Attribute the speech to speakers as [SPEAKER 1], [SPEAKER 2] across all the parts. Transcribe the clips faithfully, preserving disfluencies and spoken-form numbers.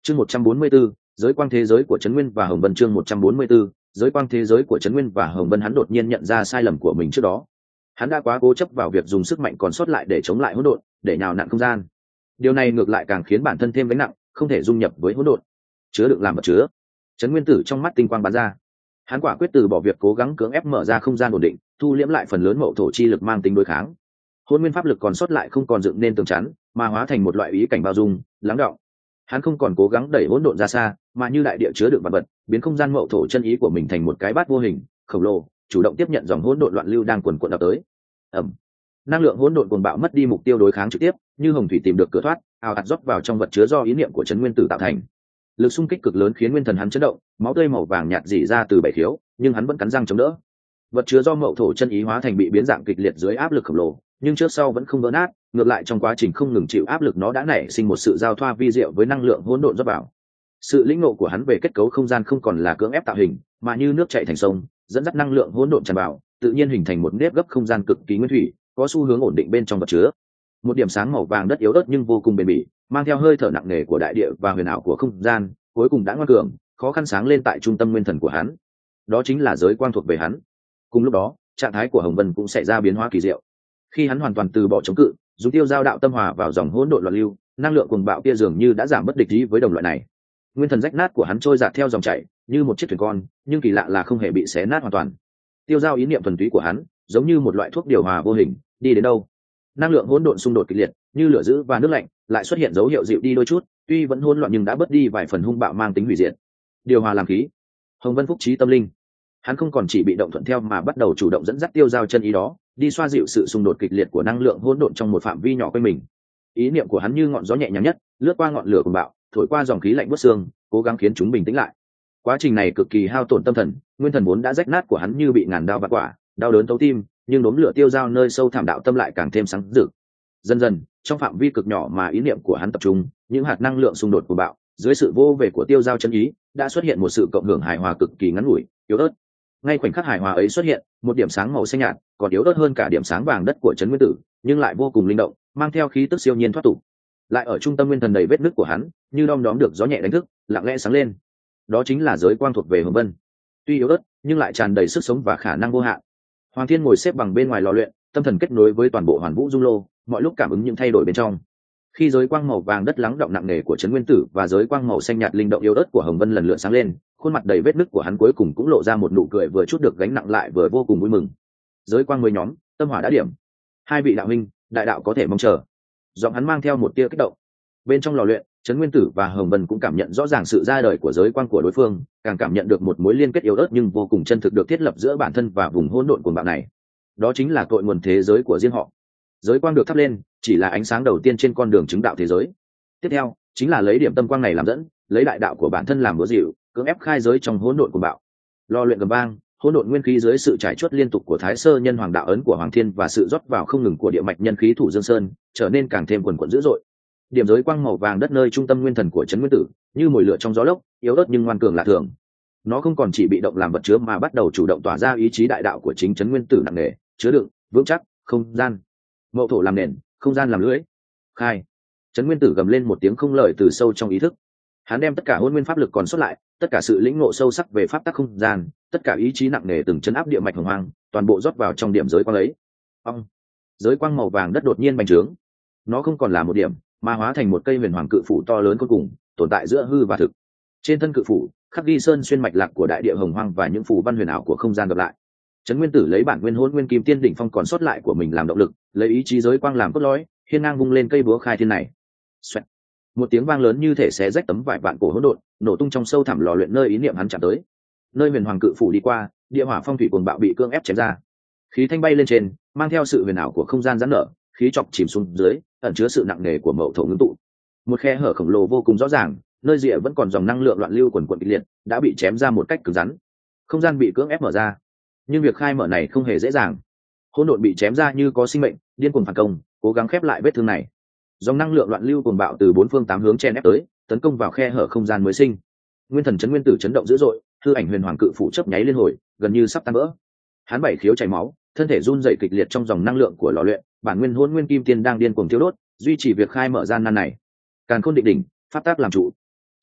[SPEAKER 1] chương một trăm bốn mươi 144, giới quang thế giới của Trấn Nguyên và Hồng Vân. Chương một trăm bốn mươi 144, giới quang thế giới của Trấn Nguyên và Hồng Vân. Hắn đột nhiên nhận ra sai lầm của mình trước đó. Hắn đã quá cố chấp vào việc dùng sức mạnh còn sót lại để chống lại hỗn độn, để nhào nặn không gian. Điều này ngược lại càng khiến bản thân thêm gánh nặng, không thể dung nhập với hỗn độn. Chứa đựng làm vật chứa. Trấn Nguyên Tử trong mắt tinh quang bắn ra. Hắn quả quyết từ bỏ việc cố gắng cưỡng ép mở ra không gian ổn định, thu liễm lại phần lớn mậu thổ chi lực mang tính đối kháng. Hỗn nguyên pháp lực còn sót lại không còn dựng nên tường chắn, mà hóa thành một loại ý cảnh bao dung, lắng đọng. Hắn không còn cố gắng đẩy hỗn độn ra xa, mà như đại địa chứa đựng vật vật, biến không gian mậu thổ chân ý của mình thành một cái bát vô hình, khổng lồ, chủ động tiếp nhận dòng hỗn độn loạn lưu đang cuồn cuộn ập tới. Ầm. Năng lượng hỗn độn cuồng bạo mất đi mục tiêu đối kháng trực tiếp, như hồng thủy tìm được cửa thoát, ào ạt rót vào trong vật chứa do ý niệm của Trấn Nguyên Tử tạo thành. Lực xung kích cực lớn khiến nguyên thần hắn chấn động, máu tươi màu vàng nhạt rỉ ra từ bảy khiếu, nhưng hắn vẫn cắn răng chống đỡ. Vật chứa do mậu thổ chân ý hóa thành bị biến dạng kịch liệt dưới áp lực khổng lồ, nhưng trước sau vẫn không vỡ nát, ngược lại trong quá trình không ngừng chịu áp lực nó đã nảy sinh một sự giao thoa vi diệu với năng lượng hỗn độn rót vào. Sự lĩnh ngộ của hắn về kết cấu không gian không còn là cưỡng ép tạo hình, mà như nước chảy thành sông, dẫn dắt năng lượng hỗn độn tràn vào, tự nhiên hình thành một nếp gấp không gian cực kỳ nguyên thủy, có xu hướng ổn định bên trong vật chứa. Một điểm sáng màu vàng đất yếu ớt nhưng vô cùng bền bỉ, mang theo hơi thở nặng nề của đại địa và huyền ảo của không gian, cuối cùng đã ngoan cường, khó khăn sáng lên tại trung tâm nguyên thần của hắn. Đó chính là giới quang thuộc về hắn. Cùng lúc đó, trạng thái của Hồng Vân cũng xảy ra biến hóa kỳ diệu. Khi hắn hoàn toàn từ bỏ chống cự, dùng tiêu giao đạo tâm hòa vào dòng hỗn độn loạn lưu, năng lượng cuồng bạo kia dường như đã giảm bất địch ý với đồng loại này. Nguyên thần rách nát của hắn trôi dạt theo dòng chảy, như một chiếc thuyền con, nhưng kỳ lạ là không hề bị xé nát hoàn toàn. Tiêu giao ý niệm thuần túy của hắn, giống như một loại thuốc điều hòa vô hình, đi đến đâu, năng lượng hỗn độn xung đột kịch liệt, như lửa dữ và nước lạnh, lại xuất hiện dấu hiệu dịu đi đôi chút, tuy vẫn hỗn loạn nhưng đã bớt đi vài phần hung bạo mang tính hủy diệt. Điều hòa làm khí. Hồng Vân phúc trí tâm linh. Hắn không còn chỉ bị động thuận theo mà bắt đầu chủ động dẫn dắt tiêu giao chân ý đó, đi xoa dịu sự xung đột kịch liệt của năng lượng hỗn độn trong một phạm vi nhỏ quanh mình. Ý niệm của hắn như ngọn gió nhẹ nhàng nhất, lướt qua ngọn lửa cuồng bạo, thổi qua dòng khí lạnh buốt xương, cố gắng khiến chúng bình tĩnh lại. Quá trình này cực kỳ hao tổn tâm thần, nguyên thần vốn đã rách nát của hắn như bị ngàn đao vặt quả, đau đớn thấu tim, nhưng đốm lửa tiêu giao nơi sâu thẳm đạo tâm lại càng thêm sáng rực. Dần dần, trong phạm vi cực nhỏ mà ý niệm của hắn tập trung, những hạt năng lượng xung đột cuồng bạo, dưới sự vô về của tiêu giao chân ý, đã xuất hiện một sự cộng hưởng hài hòa cực kỳ ngắn ngủi, yếu ớt. Ngay khoảnh khắc hài hòa ấy xuất hiện, một điểm sáng màu xanh nhạt, còn yếu ớt hơn cả điểm sáng vàng đất của Trấn Nguyên Tử, nhưng lại vô cùng linh động, mang theo khí tức siêu nhiên thoát tục. Lại ở trung tâm nguyên thần đầy vết nứt của hắn, như đom đóm được gió nhẹ đánh thức, lặng lẽ sáng lên. Đó chính là giới quang thuộc về Hồng Vân. Tuy yếu ớt, nhưng lại tràn đầy sức sống và khả năng vô hạn. Hoàng Thiên ngồi xếp bằng bên ngoài lò luyện, tâm thần kết nối với toàn bộ Hoàn Vũ Dung Lô, mọi lúc cảm ứng những thay đổi bên trong. Khi giới quang màu vàng đất lắng động nặng nề của Trấn Nguyên Tử và giới quang màu xanh nhạt linh động yếu ớt của Hồng Vân lần lượt sáng lên, khuôn mặt đầy vết nứt của hắn cuối cùng cũng lộ ra một nụ cười vừa chút được gánh nặng lại vừa vô cùng vui mừng. Giới quang mới nhóm, tâm hỏa đã điểm. Hai vị đạo huynh, đại đạo có thể mong chờ. Giọng hắn mang theo một tia kích động. Bên trong lò luyện, Trấn Nguyên Tử và Hồng Vân cũng cảm nhận rõ ràng sự ra đời của giới quang của đối phương, càng cảm nhận được một mối liên kết yếu ớt nhưng vô cùng chân thực được thiết lập giữa bản thân và vùng hỗn độn cuồng bạo này. Đó chính là cội nguồn thế giới của riêng họ. Giới quang được thắp lên, chỉ là ánh sáng đầu tiên trên con đường chứng đạo thế giới. Tiếp theo, chính là lấy điểm tâm quang này làm dẫn, lấy đại đạo của bản thân làm búa dịu, cưỡng ép khai giới trong hỗn độn cuồng bạo. Lò luyện gầm vang, hỗn độn nguyên khí dưới sự trải chuốt liên tục của Thái Sơ Nhân Hoàng đạo ấn của Hoàng Thiên và sự rót vào không ngừng của địa mạch nhân khí thủ Dương Sơn, trở nên càng thêm quần quật dữ dội. Điểm giới quang màu vàng đất nơi trung tâm nguyên thần của Trấn Nguyên Tử, như mồi lửa trong gió lốc, yếu ớt nhưng ngoan cường lạ thường. Nó không còn chỉ bị động làm vật chứa mà bắt đầu chủ động tỏa ra ý chí đại đạo của chính Trấn Nguyên Tử nặng nề, chứa đựng, vững chắc, không gian. Mậu thổ làm nền, không gian làm lưỡi. Khai. Trấn Nguyên Tử gầm lên một tiếng không lời từ sâu trong ý thức. Hắn đem tất cả hôn nguyên pháp lực còn sót lại, tất cả sự lĩnh ngộ sâu sắc về pháp tắc không gian, tất cả ý chí nặng nề từng chấn áp địa mạch hồng hoang, toàn bộ rót vào trong điểm giới quang ấy. Ông. Giới quang màu vàng đất đột nhiên bành trướng. Nó không còn là một điểm, mà hóa thành một cây huyền hoàng cự phủ to lớn cuối cùng, tồn tại giữa hư và thực. Trên thân cự phủ, khắc ghi sơn xuyên mạch lạc của đại địa hồng hoang và những phù văn huyền ảo của không gian gặp lại. Trấn Nguyên Tử lấy bản nguyên hôn nguyên kim tiên đỉnh phong còn sót lại của mình làm động lực, lấy ý chí giới quang làm cốt lõi, hiên ngang vung lên cây búa khai thiên này. Xoẹt. Một tiếng vang lớn như thể xé rách tấm vải vạn cổ hỗn độn, nổ tung trong sâu thẳm lò luyện nơi ý niệm hắn chạm tới. Nơi huyền hoàng cự phủ đi qua, địa hỏa phong thủy cuồng bạo bị cương ép chém ra. Khí thanh bay lên trên, mang theo sự huyền ảo của không gian giãn nở, khí chọc chìm xuống dưới, ẩn chứa sự nặng nề của mậu thổ ngưng tụ. Một khe hở khổng lồ vô cùng rõ ràng, nơi rìa vẫn còn dòng năng lượng loạn lưu quần quần kịch liệt, đã bị chém ra một cách cứng rắn. Không gian bị cưỡng ép mở ra, nhưng việc khai mở này không hề dễ dàng. Hỗn độn bị chém ra như có sinh mệnh, điên cuồng phản công, cố gắng khép lại vết thương này. Dòng năng lượng loạn lưu cuồng bạo từ bốn phương tám hướng chen ép tới, tấn công vào khe hở không gian mới sinh. Nguyên thần Trấn Nguyên Tử chấn động dữ dội, hư ảnh huyền hoàng cự phủ chớp nháy liên hồi, gần như sắp tan vỡ. Hắn bảy khiếu chảy máu, thân thể run rẩy kịch liệt trong dòng năng lượng của lò luyện, bản nguyên hỗn nguyên kim tiên đang điên cuồng thiêu đốt, duy trì việc khai mở gian nan này. Càn khôn định đỉnh, pháp tác làm chủ.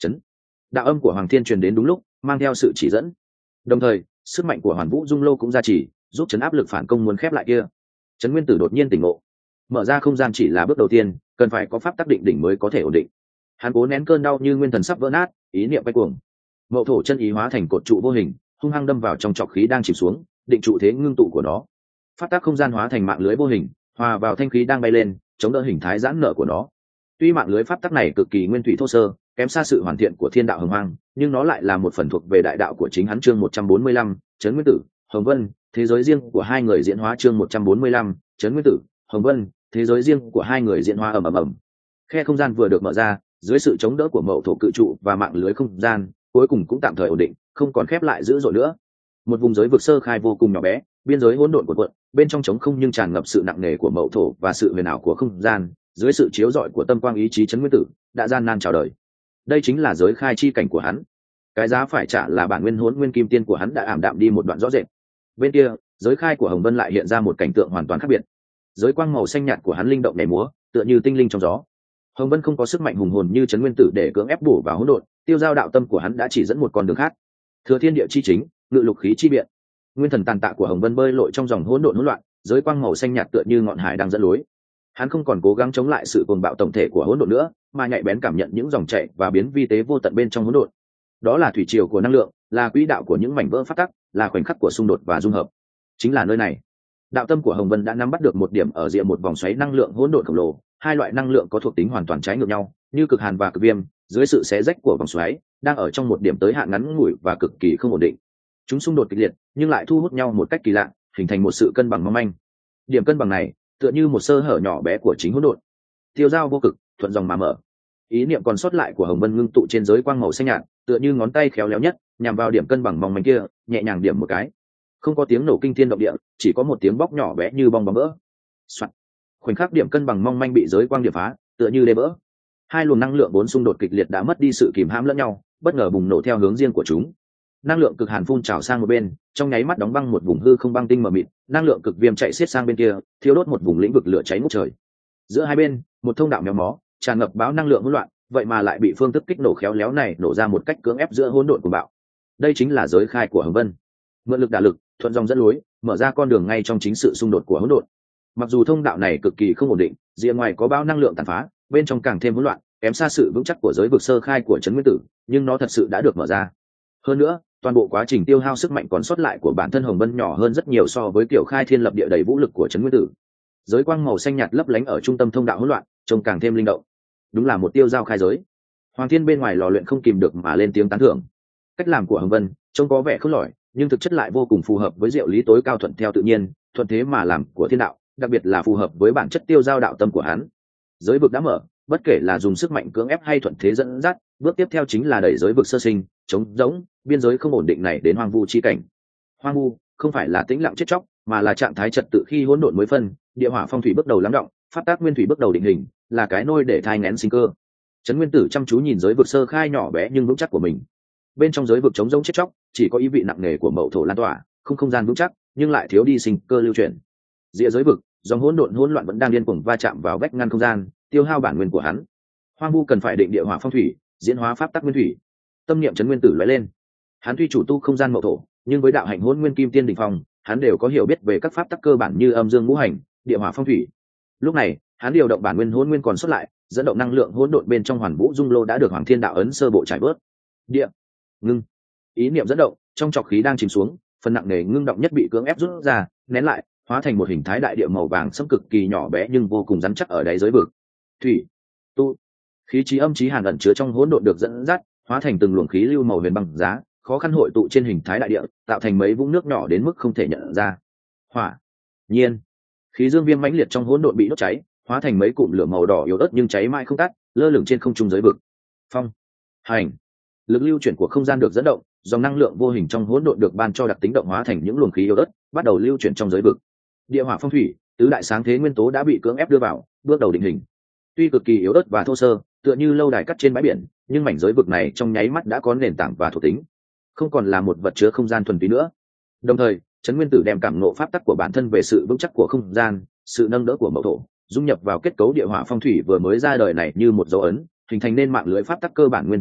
[SPEAKER 1] chấn đạo âm của Hoàng Thiên truyền đến đúng lúc, mang theo sự chỉ dẫn. Đồng thời, sức mạnh của Hoàn Vũ Dung Lô cũng ra chỉ, giúp chấn áp lực phản công muốn khép lại kia. Chấn Nguyên Tử đột nhiên tỉnh ngộ, mở ra không gian chỉ là bước đầu tiên, cần phải có pháp tắc định đỉnh mới có thể ổn định. Hắn cố nén cơn đau như nguyên thần sắp vỡ nát, ý niệm quay cuồng. Mậu thổ chân ý hóa thành cột trụ vô hình, hung hăng đâm vào trong trọc khí đang chìm xuống, định trụ thế ngưng tụ của nó. Pháp tắc không gian hóa thành mạng lưới vô hình, hòa vào thanh khí đang bay lên, chống đỡ hình thái giãn nở của nó. Tuy mạng lưới pháp tắc này cực kỳ nguyên thủy thô sơ, kém xa sự hoàn thiện của thiên đạo hồng hoang, nhưng nó lại là một phần thuộc về đại đạo của chính hắn. Chương một trăm bốn mươi lăm, Trấn Nguyên Tử, Hồng Vân, thế giới riêng của hai người diễn hóa. Chương một trăm bốn mươi lăm, Trấn Nguyên Tử, Hồng Vân, thế giới riêng của hai người diễn hóa. Ầm ầm ầm. Khe không gian vừa được mở ra, dưới sự chống đỡ của mậu thổ cự trụ và mạng lưới không gian, cuối cùng cũng tạm thời ổn định, không còn khép lại dữ dội nữa. Một vùng giới vực sơ khai vô cùng nhỏ bé, biên giới hỗn độn của quận, bên trong trống không nhưng tràn ngập sự nặng nề của mậu thổ và sự huyền ảo của không gian. Dưới sự chiếu rọi của tâm quang ý chí Trấn Nguyên Tử đã gian nan chào đời. Đây chính là giới khai chi cảnh của hắn. Cái giá phải trả là bản nguyên hỗn nguyên kim tiên của hắn đã ảm đạm đi một đoạn rõ rệt. Bên kia, giới khai của Hồng Vân lại hiện ra một cảnh tượng hoàn toàn khác biệt. Giới quang màu xanh nhạt của hắn linh động nhảy múa, tựa như tinh linh trong gió. Hồng Vân không có sức mạnh hùng hồn như Trấn Nguyên Tử để cưỡng ép bổ vào hỗn độn, tiêu giao đạo tâm của hắn đã chỉ dẫn một con đường khác. Thừa thiên địa chi chính, ngự lục khí chi biện. Nguyên thần tàn tạ của Hồng Vân bơi lội trong dòng hỗn độn hỗn loạn, giới quang màu xanh nhạt tựa như ngọn hải đang dẫn lối. Hắn không còn cố gắng chống lại sự cuồng bạo tổng thể của hỗn độn nữa, mà nhạy bén cảm nhận những dòng chảy và biến vi tế vô tận bên trong hỗn độn. Đó là thủy triều của năng lượng, là quỹ đạo của những mảnh vỡ phát tắc, là khoảnh khắc của xung đột và dung hợp. Chính là nơi này, đạo tâm của Hồng Vân đã nắm bắt được một điểm ở rìa một vòng xoáy năng lượng hỗn độn khổng lồ. Hai loại năng lượng có thuộc tính hoàn toàn trái ngược nhau, như cực hàn và cực viêm, dưới sự xé rách của vòng xoáy, đang ở trong một điểm tới hạn ngắn ngủi và cực kỳ không ổn định. Chúng xung đột kịch liệt, nhưng lại thu hút nhau một cách kỳ lạ, hình thành một sự cân bằng mong manh. Điểm cân bằng này tựa như một sơ hở nhỏ bé của chính hỗn độn, tiêu dao vô cực, thuận dòng mà mở. Ý niệm còn sót lại của Hồng Vân ngưng tụ trên giới quang màu xanh nhạt, tựa như ngón tay khéo léo nhất, nhằm vào điểm cân bằng mong manh kia, nhẹ nhàng điểm một cái. Không có tiếng nổ kinh thiên động địa, chỉ có một tiếng bóc nhỏ bé như bong bóng vỡ. Soạn. Khoảnh khắc điểm cân bằng mong manh bị giới quang điểm phá, tựa như đê vỡ. Hai luồng năng lượng vốn xung đột kịch liệt đã mất đi sự kìm hãm lẫn nhau, bất ngờ bùng nổ theo hướng riêng của chúng. Năng lượng cực hàn phun trào sang một bên, trong nháy mắt đóng băng một vùng hư không băng tinh mờ mịt. Năng lượng cực viêm chạy xiết sang bên kia, thiêu đốt một vùng lĩnh vực lửa cháy ngút trời. Giữa hai bên, một thông đạo méo mó, tràn ngập báo năng lượng hỗn loạn, vậy mà lại bị phương thức kích nổ khéo léo này nổ ra một cách cưỡng ép giữa hỗn độn của bạo. Đây chính là giới khai của Hồng Vân. Mượn lực đả lực, thuận dòng dẫn lối, mở ra con đường ngay trong chính sự xung đột của hỗn độn. Mặc dù thông đạo này cực kỳ không ổn định, rìa ngoài có bao năng lượng tàn phá, bên trong càng thêm hỗn loạn, kém xa sự vững chắc của giới vực sơ khai của Trấn Nguyên Tử, nhưng nó thật sự đã được mở ra. Hơn nữa, toàn bộ quá trình tiêu hao sức mạnh còn sót lại của bản thân Hồng Vân nhỏ hơn rất nhiều so với kiểu khai thiên lập địa đầy vũ lực của Trấn Nguyên Tử. Giới quang màu xanh nhạt lấp lánh ở trung tâm thông đạo hỗn loạn, trông càng thêm linh động. Đúng là một tiêu giao khai giới. Hoàng Thiên bên ngoài lò luyện không kìm được mà lên tiếng tán thưởng. Cách làm của Hồng Vân trông có vẻ khôn lỏi, nhưng thực chất lại vô cùng phù hợp với diệu lý tối cao thuận theo tự nhiên, thuận thế mà làm của thiên đạo, đặc biệt là phù hợp với bản chất tiêu giao đạo tâm của hắn. Giới vực đã mở, bất kể là dùng sức mạnh cưỡng ép hay thuận thế dẫn dắt, bước tiếp theo chính là đẩy giới vực sơ sinh, chống rỗng, biên giới không ổn định này đến hoang vu chi cảnh. Hoang vu không phải là tĩnh lặng chết chóc, mà là trạng thái trật tự khi hỗn độn mới phân, địa hỏa phong thủy bước đầu lắng động, pháp tác nguyên thủy bước đầu định hình, là cái nôi để thai nghén sinh cơ. Trấn Nguyên Tử chăm chú nhìn giới vực sơ khai nhỏ bé nhưng vững chắc của mình. Bên trong giới vực trống rỗng chết chóc, chỉ có ý vị nặng nề của mậu thổ lan tỏa, không không gian vững chắc, nhưng lại thiếu đi sinh cơ lưu chuyển. Rìa giới vực, dòng hỗn độn hỗn loạn vẫn đang điên cuồng va chạm vào vách ngăn không gian, tiêu hao bản nguyên của hắn. Hoang vu cần phải định địa hỏa phong thủy, diễn hóa pháp tắc nguyên thủy. Tâm niệm Trấn Nguyên Tử lóe lên. Hắn tuy chủ tu không gian mậu thổ, nhưng với đạo hạnh hỗn nguyên kim tiên đỉnh phong, hắn đều có hiểu biết về các pháp tắc cơ bản như âm dương ngũ hành, địa hỏa phong thủy. Lúc này, hắn điều động bản nguyên hỗn nguyên còn sót lại, dẫn động năng lượng hỗn độn bên trong Hoàn Vũ Dung Lô đã được Hoàng Thiên đạo ấn sơ bộ trải bớt. Địa, ngưng. Ý niệm dẫn động, trong trọc khí đang chìm xuống, phần nặng nề ngưng động nhất bị cưỡng ép rút ra, nén lại, hóa thành một hình thái đại địa màu vàng sẫm cực kỳ nhỏ bé nhưng vô cùng rắn chắc ở đáy giới vực. Thủy, tu, khí trí âm trí hàn ẩn chứa trong hỗn độn được dẫn dắt, hóa thành từng luồng khí lưu màu huyền băng giá, khó khăn hội tụ trên hình thái đại địa, tạo thành mấy vũng nước nhỏ đến mức không thể nhận ra. Hỏa, nhiên, khí dương viêm mãnh liệt trong hỗn độn bị đốt cháy, hóa thành mấy cụm lửa màu đỏ yếu ớt nhưng cháy mãi không tắt, lơ lửng trên không trung giới vực. Phong, hành, lực lưu chuyển của không gian được dẫn động, dòng năng lượng vô hình trong hỗn độn được ban cho đặc tính động hóa thành những luồng khí yếu ớt, bắt đầu lưu chuyển trong giới vực. Địa hỏa phong thủy, tứ đại sáng thế nguyên tố đã bị cưỡng ép đưa vào, bước đầu định hình. Tuy cực kỳ yếu ớt và thô sơ, tựa như lâu đài cắt trên bãi biển, nhưng mảnh giới vực này trong nháy mắt đã có nền tảng và thuộc tính, không còn là một vật chứa không gian thuần túy nữa. Đồng thời, Trấn Nguyên Tử đem cảm ngộ pháp tắc của bản thân về sự vững chắc của không gian, sự nâng đỡ của mậu thổ, dung nhập vào kết cấu địa hỏa phong thủy vừa mới ra đời này như một dấu ấn, hình thành nên mạng lưới pháp tắc cơ bản nguyên thủy nhất,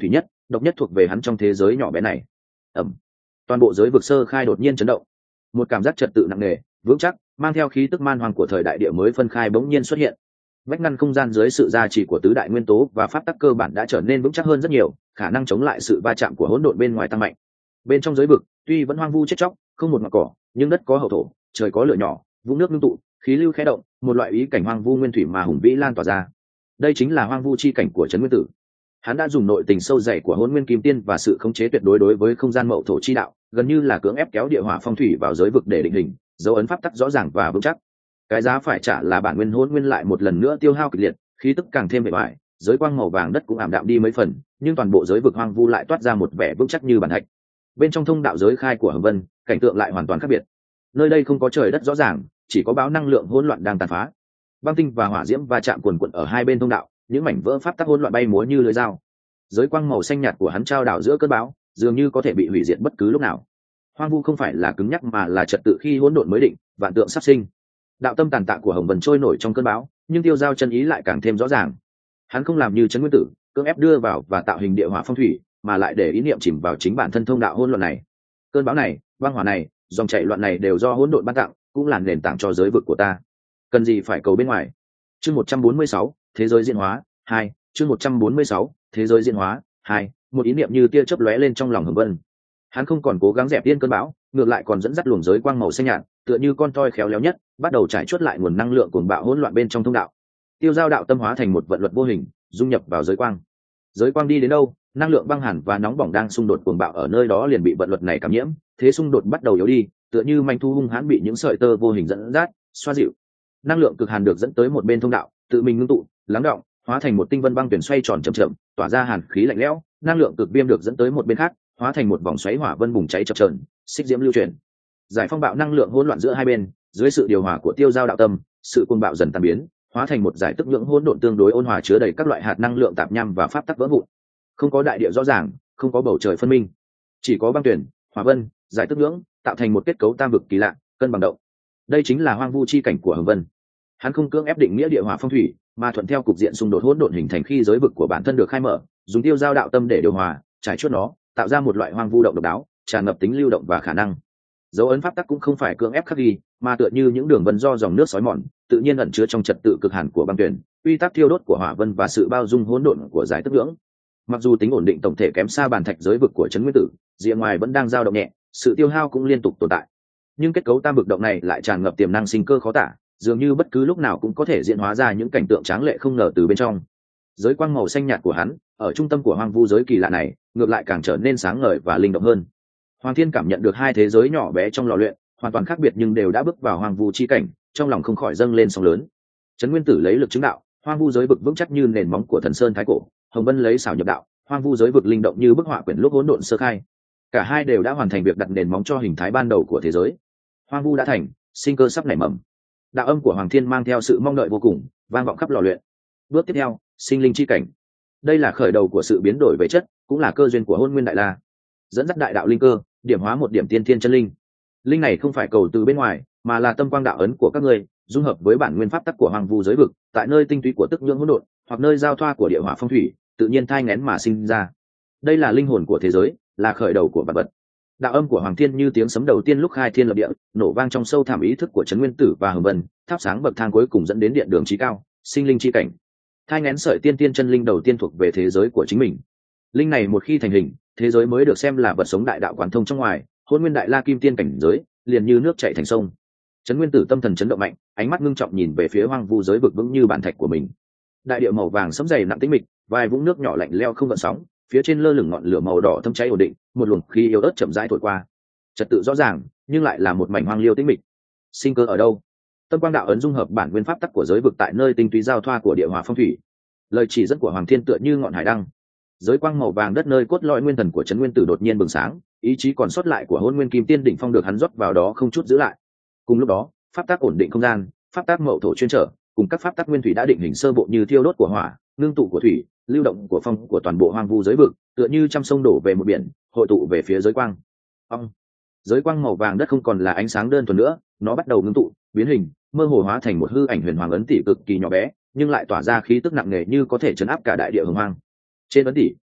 [SPEAKER 1] độc nhất thuộc về hắn trong thế giới nhỏ bé này. Ẩm. Toàn bộ giới vực sơ khai đột nhiên chấn động, một cảm giác trật tự nặng nề vững chắc mang theo khí tức man hoang của thời đại địa mới phân khai bỗng nhiên xuất hiện. Vách ngăn không gian dưới sự gia trì của tứ đại nguyên tố và pháp tắc cơ bản đã trở nên vững chắc hơn rất nhiều, khả năng chống lại sự va chạm của hỗn độn bên ngoài tăng mạnh. Bên trong giới vực tuy vẫn hoang vu chết chóc, không một ngọn cỏ, nhưng đất có hậu thổ, trời có lửa nhỏ, vũng nước ngưng tụ, khí lưu khẽ động, một loại ý cảnh hoang vu nguyên thủy mà hùng vĩ lan tỏa ra. Đây chính là hoang vu chi cảnh của trấn nguyên tử. Hắn đã dùng nội tình sâu dày của hỗn nguyên kim tiên và sự khống chế tuyệt đối đối với không gian mậu thổ chi đạo, gần như là cưỡng ép kéo địa hỏa phong thủy vào giới vực để định hình, dấu ấn pháp tắc rõ ràng và vững chắc. Cái giá phải trả là bản nguyên hỗn nguyên lại một lần nữa tiêu hao kịch liệt, khí tức càng thêm bề bại, giới quang màu vàng đất cũng ảm đạm đi mấy phần, nhưng toàn bộ giới vực hoang vu lại toát ra một vẻ vững chắc như bản thạch. Bên trong thông đạo giới khai của Hồng Vân, cảnh tượng lại hoàn toàn khác biệt. Nơi đây không có trời đất rõ ràng, chỉ có bão năng lượng hỗn loạn đang tàn phá. Băng tinh và hỏa diễm va chạm cuồn cuộn ở hai bên thông đạo, những mảnh vỡ pháp tắc hỗn loạn bay múa như lưỡi dao. Giới quang màu xanh nhạt của hắn trao đảo giữa cơn bão, dường như có thể bị hủy diệt bất cứ lúc nào. Hoang vu không phải là cứng nhắc mà là trật tự khi hỗn độn mới định, vạn tượng sắp sinh. Đạo tâm tàn tạ của Hồng Vân trôi nổi trong cơn bão, nhưng tiêu giao chân ý lại càng thêm rõ ràng. Hắn không làm như trấn nguyên tử, cưỡng ép đưa vào và tạo hình địa hỏa phong thủy, mà lại để ý niệm chìm vào chính bản thân thông đạo hỗn loạn này. Cơn bão này, băng hỏa này, dòng chảy loạn này đều do hỗn độn ban tặng, cũng là nền tảng cho giới vực của ta. Cần gì phải cầu bên ngoài. Chương một trăm bốn mươi sáu, thế giới diễn hóa hai. Chương một trăm bốn mươi sáu, thế giới diễn hóa hai. Một ý niệm như tia chớp lóe lên trong lòng Hồng Vân. Hắn không còn cố gắng dẹp yên cơn bão, ngược lại còn dẫn dắt luồng giới quang màu xanh nhạt, tựa như con toi khéo léo nhất, bắt đầu trải chuốt lại nguồn năng lượng cuồng bạo hỗn loạn bên trong thông đạo. Tiêu giao đạo tâm hóa thành một vận luật vô hình, dung nhập vào giới quang. Giới quang đi đến đâu, năng lượng băng hàn và nóng bỏng đang xung đột cuồng bạo ở nơi đó liền bị vận luật này cảm nhiễm, thế xung đột bắt đầu yếu đi, tựa như manh thu hung hãn bị những sợi tơ vô hình dẫn dắt, xoa dịu. Năng lượng cực hàn được dẫn tới một bên thông đạo, tự mình ngưng tụ, lắng đọng, hóa thành một tinh vân băng tuyển xoay tròn chậm chậm, tỏa ra hàn khí lạnh lẽo. Năng lượng cực viêm được dẫn tới một bên khác, hóa thành một vòng xoáy hỏa vân bùng cháy chập chờn, xích diễm lưu chuyển. Giải phong bạo năng lượng hỗn loạn giữa hai bên, dưới sự điều hòa của tiêu giao đạo tâm, sự cuồng bạo dần tan biến, hóa thành một giải tức nhưỡng hỗn độn tương đối ôn hòa chứa đầy các loại hạt năng lượng tạp nham và pháp tắc vỡ vụn. Không có đại địa rõ ràng, không có bầu trời phân minh, chỉ có băng tuyển, hỏa vân, giải tức nhưỡng, tạo thành một kết cấu tam vực kỳ lạ, cân bằng động. Đây chính là hoang vu chi cảnh của Hồng Vân. Hắn không cưỡng ép định nghĩa địa hỏa phong thủy, mà thuận theo cục diện xung đột hỗn độn hình thành khi giới vực của bản thân được khai mở, dùng tiêu giao đạo tâm để điều hòa, trải chuốt nó, tạo ra một loại hoang vu động độc đáo, tràn ngập tính lưu động và khả năng. Dấu ấn pháp tắc cũng không phải cưỡng ép khắc ghi, mà tựa như những đường vân do dòng nước xói mòn, tự nhiên ẩn chứa trong trật tự cực hàn của băng tuyển, uy tắc thiêu đốt của hỏa vân và sự bao dung hỗn độn của giải tức nhưỡng. Mặc dù tính ổn định tổng thể kém xa bàn thạch giới vực của trấn nguyên tử, rìa ngoài vẫn đang dao động nhẹ, sự tiêu hao cũng liên tục tồn tại. Nhưng kết cấu tam vực động này lại tràn ngập tiềm năng sinh cơ khó tả, dường như bất cứ lúc nào cũng có thể diễn hóa ra những cảnh tượng tráng lệ không ngờ từ bên trong. Giới quang màu xanh nhạt của hắn, ở trung tâm của hoang vu giới kỳ lạ này, ngược lại càng trở nên sáng ngời và linh động hơn. Hoàng Thiên cảm nhận được hai thế giới nhỏ bé trong lò luyện, hoàn toàn khác biệt nhưng đều đã bước vào hoang vu chi cảnh, trong lòng không khỏi dâng lên sóng lớn. Trấn Nguyên Tử lấy lực chứng đạo, hoang vu giới vực vững chắc như nền móng của thần sơn thái cổ, Hồng Vân lấy xảo nhập đạo, hoang vu giới vực linh động như bức họa quyển lúc hỗn độn sơ khai. Cả hai đều đã hoàn thành việc đặt nền móng cho hình thái ban đầu của thế giới. Hoang vu đã thành, sinh cơ sắp nảy mầm. Đạo âm của Hoàng Thiên mang theo sự mong đợi vô cùng, vang vọng khắp lò luyện. Bước tiếp theo, sinh linh chi cảnh. Đây là khởi đầu của sự biến đổi về chất, cũng là cơ duyên của Hôn Nguyên Đại La. Dẫn dắt đại đạo linh cơ, điểm hóa một điểm tiên thiên chân linh. Linh này không phải cầu từ bên ngoài, mà là tâm quang đạo ấn của các ngươi, dung hợp với bản nguyên pháp tắc của hoang vu giới vực, tại nơi tinh túy của tức nhưỡng hỗn độn, hoặc nơi giao thoa của địa hỏa phong thủy, tự nhiên thai nghén mà sinh ra. Đây là linh hồn của thế giới, là khởi đầu của vạn vật. Đạo âm của Hoàng Thiên như tiếng sấm đầu tiên lúc khai thiên lập địa, nổ vang trong sâu thẳm ý thức của Trấn Nguyên Tử và Hồng Vân, thắp sáng bậc thang cuối cùng dẫn đến điện đường chí cao, sinh linh chi cảnh. Thai nghén sợi tiên tiên chân linh đầu tiên thuộc về thế giới của chính mình. Linh này một khi thành hình, thế giới mới được xem là vật sống đại đạo quán thông trong ngoài, Hôn Nguyên Đại La kim tiên cảnh giới, liền như nước chảy thành sông. Trấn Nguyên Tử tâm thần chấn động mạnh, ánh mắt ngưng trọng nhìn về phía hoang vu giới vực vững như bản thạch của mình. Đại địa màu vàng sẫm dày nặng tĩnh mịch, vài vũng nước nhỏ lạnh leo không gợn sóng, phía trên lơ lửng ngọn lửa màu đỏ thâm cháy ổn định, một luồng khí yếu ớt chậm rãi thổi qua. Trật tự rõ ràng, nhưng lại là một mảnh hoang liêu tĩnh mịch. Sinh cơ ở đâu? Tâm quang đạo ấn dung hợp bản nguyên pháp tắc của giới vực tại nơi tinh túy giao thoa của địa hỏa phong thủy. Lời chỉ dẫn của Hoàng Thiên tựa như ngọn hải đăng. Giới quang màu vàng đất nơi cốt lõi nguyên thần của Trấn Nguyên Tử đột nhiên bừng sáng, ý chí còn sót lại của Hôn Nguyên Kim Tiên đỉnh phong được hắn rót vào đó không chút giữ lại. Cùng lúc đó, pháp tắc ổn định không gian, pháp tắc mậu thổ chuyên trở, cùng các pháp tắc nguyên thủy đã định hình sơ bộ như thiêu đốt của hỏa, ngưng tụ của thủy, lưu động của phong của toàn bộ hoang vu giới vực, tựa như trăm sông đổ về một biển, hội tụ về phía giới quang. Ông, giới quang màu vàng đất không còn là ánh sáng đơn thuần nữa, nó bắt đầu ngưng tụ, biến hình, mơ hồ hóa thành một hư ảnh huyền hoàng ấn tỷ cực kỳ nhỏ bé, nhưng lại tỏa ra khí tức nặng nề như có thể chấn áp cả đại địa hồng hoang. Trên ấn tỷ,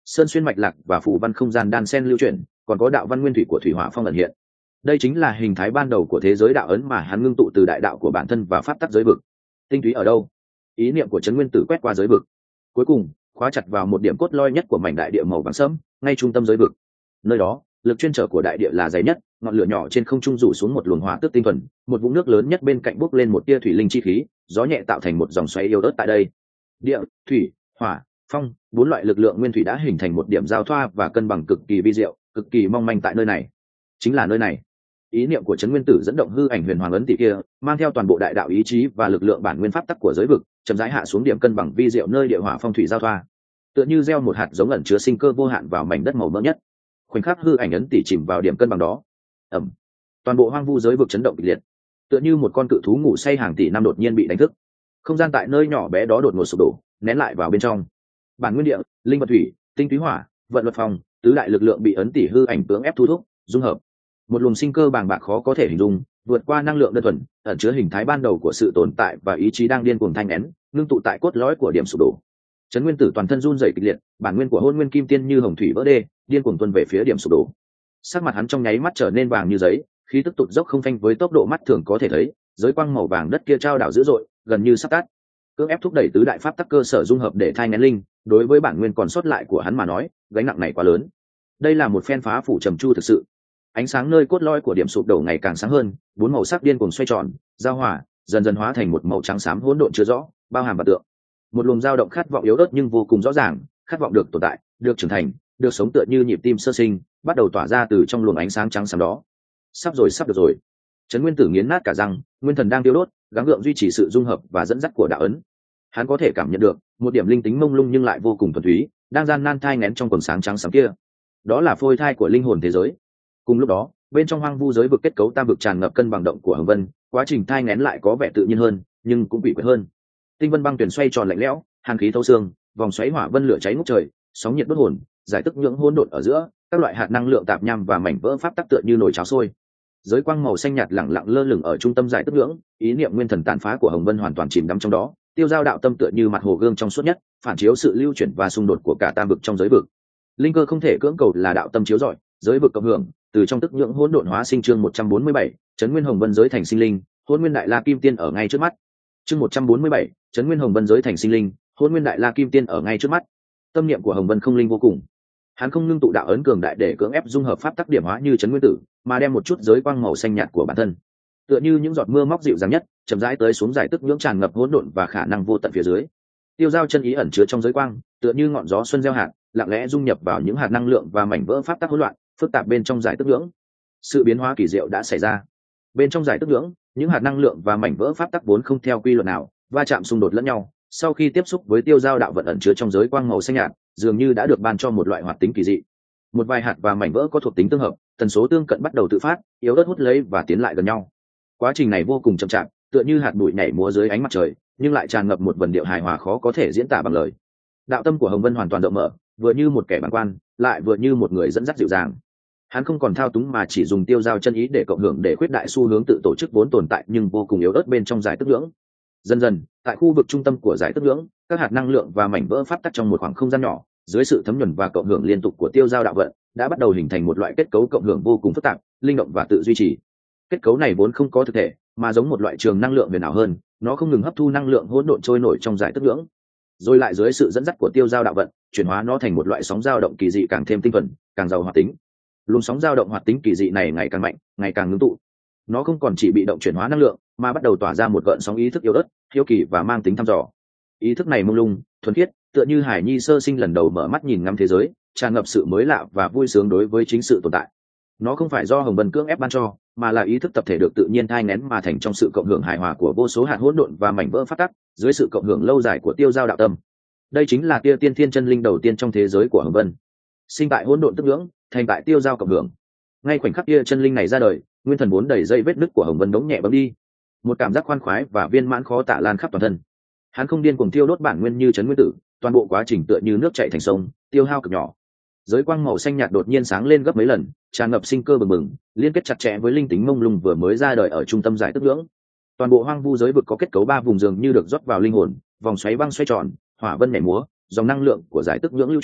[SPEAKER 1] sơn xuyên mạch lạc và phù văn không gian đan sen lưu chuyển, còn có đạo văn nguyên thủy của thủy hỏa phong ẩn hiện. Đây chính là hình thái ban đầu của thế giới đạo ấn mà hắn ngưng tụ từ đại đạo của bản thân và pháp tắc giới vực. Tinh túy ở đâu? Ý niệm của trấn nguyên tử quét qua giới vực, cuối cùng khóa chặt vào một điểm cốt lõi nhất của mảnh đại địa màu vàng sẫm, ngay trung tâm giới vực. Nơi đó, lực chuyên trở của đại địa là dày nhất, ngọn lửa nhỏ trên không trung rủ xuống một luồng hỏa tức tinh thuần, một vũng nước lớn nhất bên cạnh bốc lên một tia thủy linh chi khí, gió nhẹ tạo thành một dòng xoáy yếu ớt tại đây. Địa, thủy, hỏa, phong, bốn loại lực lượng nguyên thủy đã hình thành một điểm giao thoa và cân bằng cực kỳ vi diệu, cực kỳ mong manh tại nơi này. Chính là nơi này. Ý niệm của trấn nguyên tử dẫn động hư ảnh huyền hoàng ấn tỷ kia, mang theo toàn bộ đại đạo ý chí và lực lượng bản nguyên pháp tắc của giới vực, chậm rãi hạ xuống điểm cân bằng vi diệu nơi địa hỏa phong thủy giao thoa, tựa như gieo một hạt giống ẩn chứa sinh cơ vô hạn vào mảnh đất màu mỡ nhất. Khoảnh khắc hư ảnh ấn tỷ chìm vào điểm cân bằng đó, ẩm, toàn bộ hoang vu giới vực chấn động kịch liệt, tựa như một con cự thú ngủ say hàng tỷ năm đột nhiên bị đánh thức. Không gian tại nơi nhỏ bé đó đột ngột sụp đổ, nén lại vào bên trong. Bản nguyên địa, linh vật thủy, tinh túy hỏa, vận luật phong, tứ đại lực lượng bị ấn tỷ hư ảnh cưỡng ép thu thúc, dung hợp. Một luồng sinh cơ bàng bạc khó có thể hình dung, vượt qua năng lượng đơn thuần, ẩn chứa hình thái ban đầu của sự tồn tại và ý chí đang điên cuồng thanh nén, ngưng tụ tại cốt lõi của điểm sụp đổ. Trấn nguyên tử toàn thân run rẩy kịch liệt, bản nguyên của hôn nguyên kim tiên như hồng thủy vỡ đê, điên cuồng tuôn về phía điểm sụp đổ. Sắc mặt hắn trong nháy mắt trở nên vàng như giấy, khí tức tụt dốc không phanh với tốc độ mắt thường có thể thấy, giới quang màu vàng đất kia trao đảo dữ dội, gần như sắp tắt. Cưỡng ép thúc đẩy tứ đại pháp tắc cơ sở dung hợp để thai nén linh, đối với bản nguyên còn sót lại của hắn mà nói, gánh nặng này quá lớn. Đây là một phen phá phủ trầm chu thực sự. Ánh sáng nơi cốt lõi của điểm sụp đổ ngày càng sáng hơn, bốn màu sắc điên cuồng xoay tròn, giao hòa, dần dần hóa thành một màu trắng xám hỗn độn chưa rõ, bao hàm vạn tượng. Một luồng dao động khát vọng yếu ớt nhưng vô cùng rõ ràng, khát vọng được tồn tại, được trưởng thành, được sống tựa như nhịp tim sơ sinh, bắt đầu tỏa ra từ trong luồng ánh sáng trắng xám đó. Sắp rồi, sắp được rồi. Trấn nguyên tử nghiến nát cả răng, nguyên thần đang tiêu đốt, gắng gượng duy trì sự dung hợp và dẫn dắt của đạo ấn. Hắn có thể cảm nhận được một điểm linh tính mông lung nhưng lại vô cùng thuần túy, đang gian nan thai nghén trong quần sáng trắng xám kia. Đó là phôi thai của linh hồn thế giới. Cùng lúc đó, bên trong hoang vu giới vực kết cấu tam vực tràn ngập cân bằng động của hồng vân, quá trình thai nghén lại có vẻ tự nhiên hơn, nhưng cũng bị quỷ hơn. Tinh vân băng tuyển xoay tròn lạnh lẽo, hàn khí thấu xương, vòng xoáy hỏa vân lửa cháy ngút trời, sóng nhiệt đốt hồn, giải tức nhưỡng hỗn độn ở giữa, các loại hạt năng lượng tạp nham và mảnh vỡ pháp tắc tựa như nồi cháo sôi. Giới quang màu xanh nhạt lẳng lặng lơ lửng ở trung tâm giải tức nhưỡng, ý niệm nguyên thần tàn phá của hồng vân hoàn toàn chìm đắm trong đó, tiêu giao đạo tâm tựa như mặt hồ gương trong suốt nhất, phản chiếu sự lưu chuyển và xung đột của cả tam vực trong giới vực. Linh cơ không thể cưỡng cầu là đạo tâm chiếu rọi, giới vực cộng hưởng, từ trong tức nhưỡng hỗn độn hóa sinh. Chương một trăm bốn mươi bảy, trấn nguyên hồng vân giới thành sinh linh, hôn nguyên đại la kim tiên ở ngay trước mắt. Chương một trăm bốn mươi bảy, trấn nguyên hồng vân giới thành sinh linh, hôn nguyên đại la kim tiên ở ngay trước mắt. Tâm niệm của hồng vân không linh vô cùng, hắn không ngưng tụ đạo ấn cường đại để cưỡng ép dung hợp pháp tắc điểm hóa như trấn nguyên tử, mà đem một chút giới quang màu xanh nhạt của bản thân, tựa như những giọt mưa móc dịu dàng nhất, chậm rãi tới xuống giải tức nhưỡng tràn ngập hỗn độn và khả năng vô tận phía dưới. Tiêu giao chân ý ẩn chứa trong giới quang, tựa như ngọn gió xuân gieo hạt, lặng lẽ dung nhập vào những hạt năng lượng và mảnh vỡ pháp tắc hỗn loạn, phức tạp bên trong giải tức nhưỡng. Sự biến hóa kỳ diệu đã xảy ra. Bên trong giải tức nhưỡng, những hạt năng lượng và mảnh vỡ pháp tắc vốn không theo quy luật nào, va chạm xung đột lẫn nhau, sau khi tiếp xúc với tiêu giao đạo vận ẩn chứa trong giới quang màu xanh nhạt, dường như đã được ban cho một loại hoạt tính kỳ dị. Một vài hạt và mảnh vỡ có thuộc tính tương hợp, tần số tương cận bắt đầu tự phát, yếu ớt hút lấy và tiến lại gần nhau. Quá trình này vô cùng chậm chạp, tựa như hạt bụi nhảy múa dưới ánh mặt trời, nhưng lại tràn ngập một vần điệu hài hòa khó có thể diễn tả bằng lời. Đạo tâm của hồng vân hoàn toàn rộng mở, vừa như một kẻ bàng quan, lại vừa như một người dẫn dắt dịu dàng. Hắn không còn thao túng mà chỉ dùng tiêu giao chân ý để cộng hưởng để khuyết đại xu hướng tự tổ chức vốn tồn tại nhưng vô cùng yếu ớt bên trong giải tức nhưỡng. Dần dần, tại khu vực trung tâm của giải tức nhưỡng, các hạt năng lượng và mảnh vỡ pháp tắc trong một khoảng không gian nhỏ, dưới sự thấm nhuần và cộng hưởng liên tục của tiêu giao đạo vận, đã bắt đầu hình thành một loại kết cấu cộng hưởng vô cùng phức tạp, linh động và tự duy trì. Kết cấu này vốn không có thực thể, mà giống một loại trường năng lượng huyền ảo hơn, nó không ngừng hấp thu năng lượng hỗn độn trôi nổi trong giải tức nhưỡng, rồi lại dưới sự dẫn dắt của tiêu giao đạo vận, chuyển hóa nó thành một loại sóng dao động kỳ dị càng thêm tinh thuần, càng giàu hoạt tính. Luồng sóng dao động hoạt tính kỳ dị này ngày càng mạnh, ngày càng ngưng tụ. Nó không còn chỉ bị động chuyển hóa năng lượng, mà bắt đầu tỏa ra một gợn sóng ý thức yếu ớt, hiếu kỳ và mang tính thăm dò. Ý thức này mông lung, thuần khiết, tựa như hải nhi sơ sinh lần đầu mở mắt nhìn ngắm thế giới, tràn ngập sự mới lạ và vui sướng đối với chính sự tồn tại. Nó không phải do hồng vân cưỡng ép ban cho, mà là ý thức tập thể được tự nhiên thai nghén mà thành trong sự cộng hưởng hài hòa của vô số hạt hỗn độn và mảnh vỡ phát tắc, dưới sự cộng hưởng lâu dài của tiêu giao đạo tâm. Đây chính là tia tiên thiên chân linh đầu tiên trong thế giới của hồng vân, sinh tại hỗn độn tức nhưỡng, thành tại tiêu giao cộng hưởng. Ngay khoảnh khắc tia chân linh này ra đời, nguyên thần vốn đầy dây vết nứt của hồng vân đống nhẹ bấm đi, một cảm giác khoan khoái và viên mãn khó tả lan khắp toàn thân. Hắn không điên cuồng tiêu đốt bản nguyên như trấn nguyên tử, toàn bộ quá trình tựa như nước chảy thành sông, tiêu hao cực nhỏ. Giới quang màu xanh nhạt đột nhiên sáng lên gấp mấy lần, tràn ngập sinh cơ bừng bừng, liên kết chặt chẽ với linh tính mông lung vừa mới ra đời ở trung tâm giải tức nhưỡng. Toàn bộ hoang vu giới vực có kết cấu ba vùng dường như được rót vào linh hồn, vòng xoáy băng xoay tròn, hỏa vân nhảy múa, dòng năng lượng của giải tức nhưỡng lưu chuyển,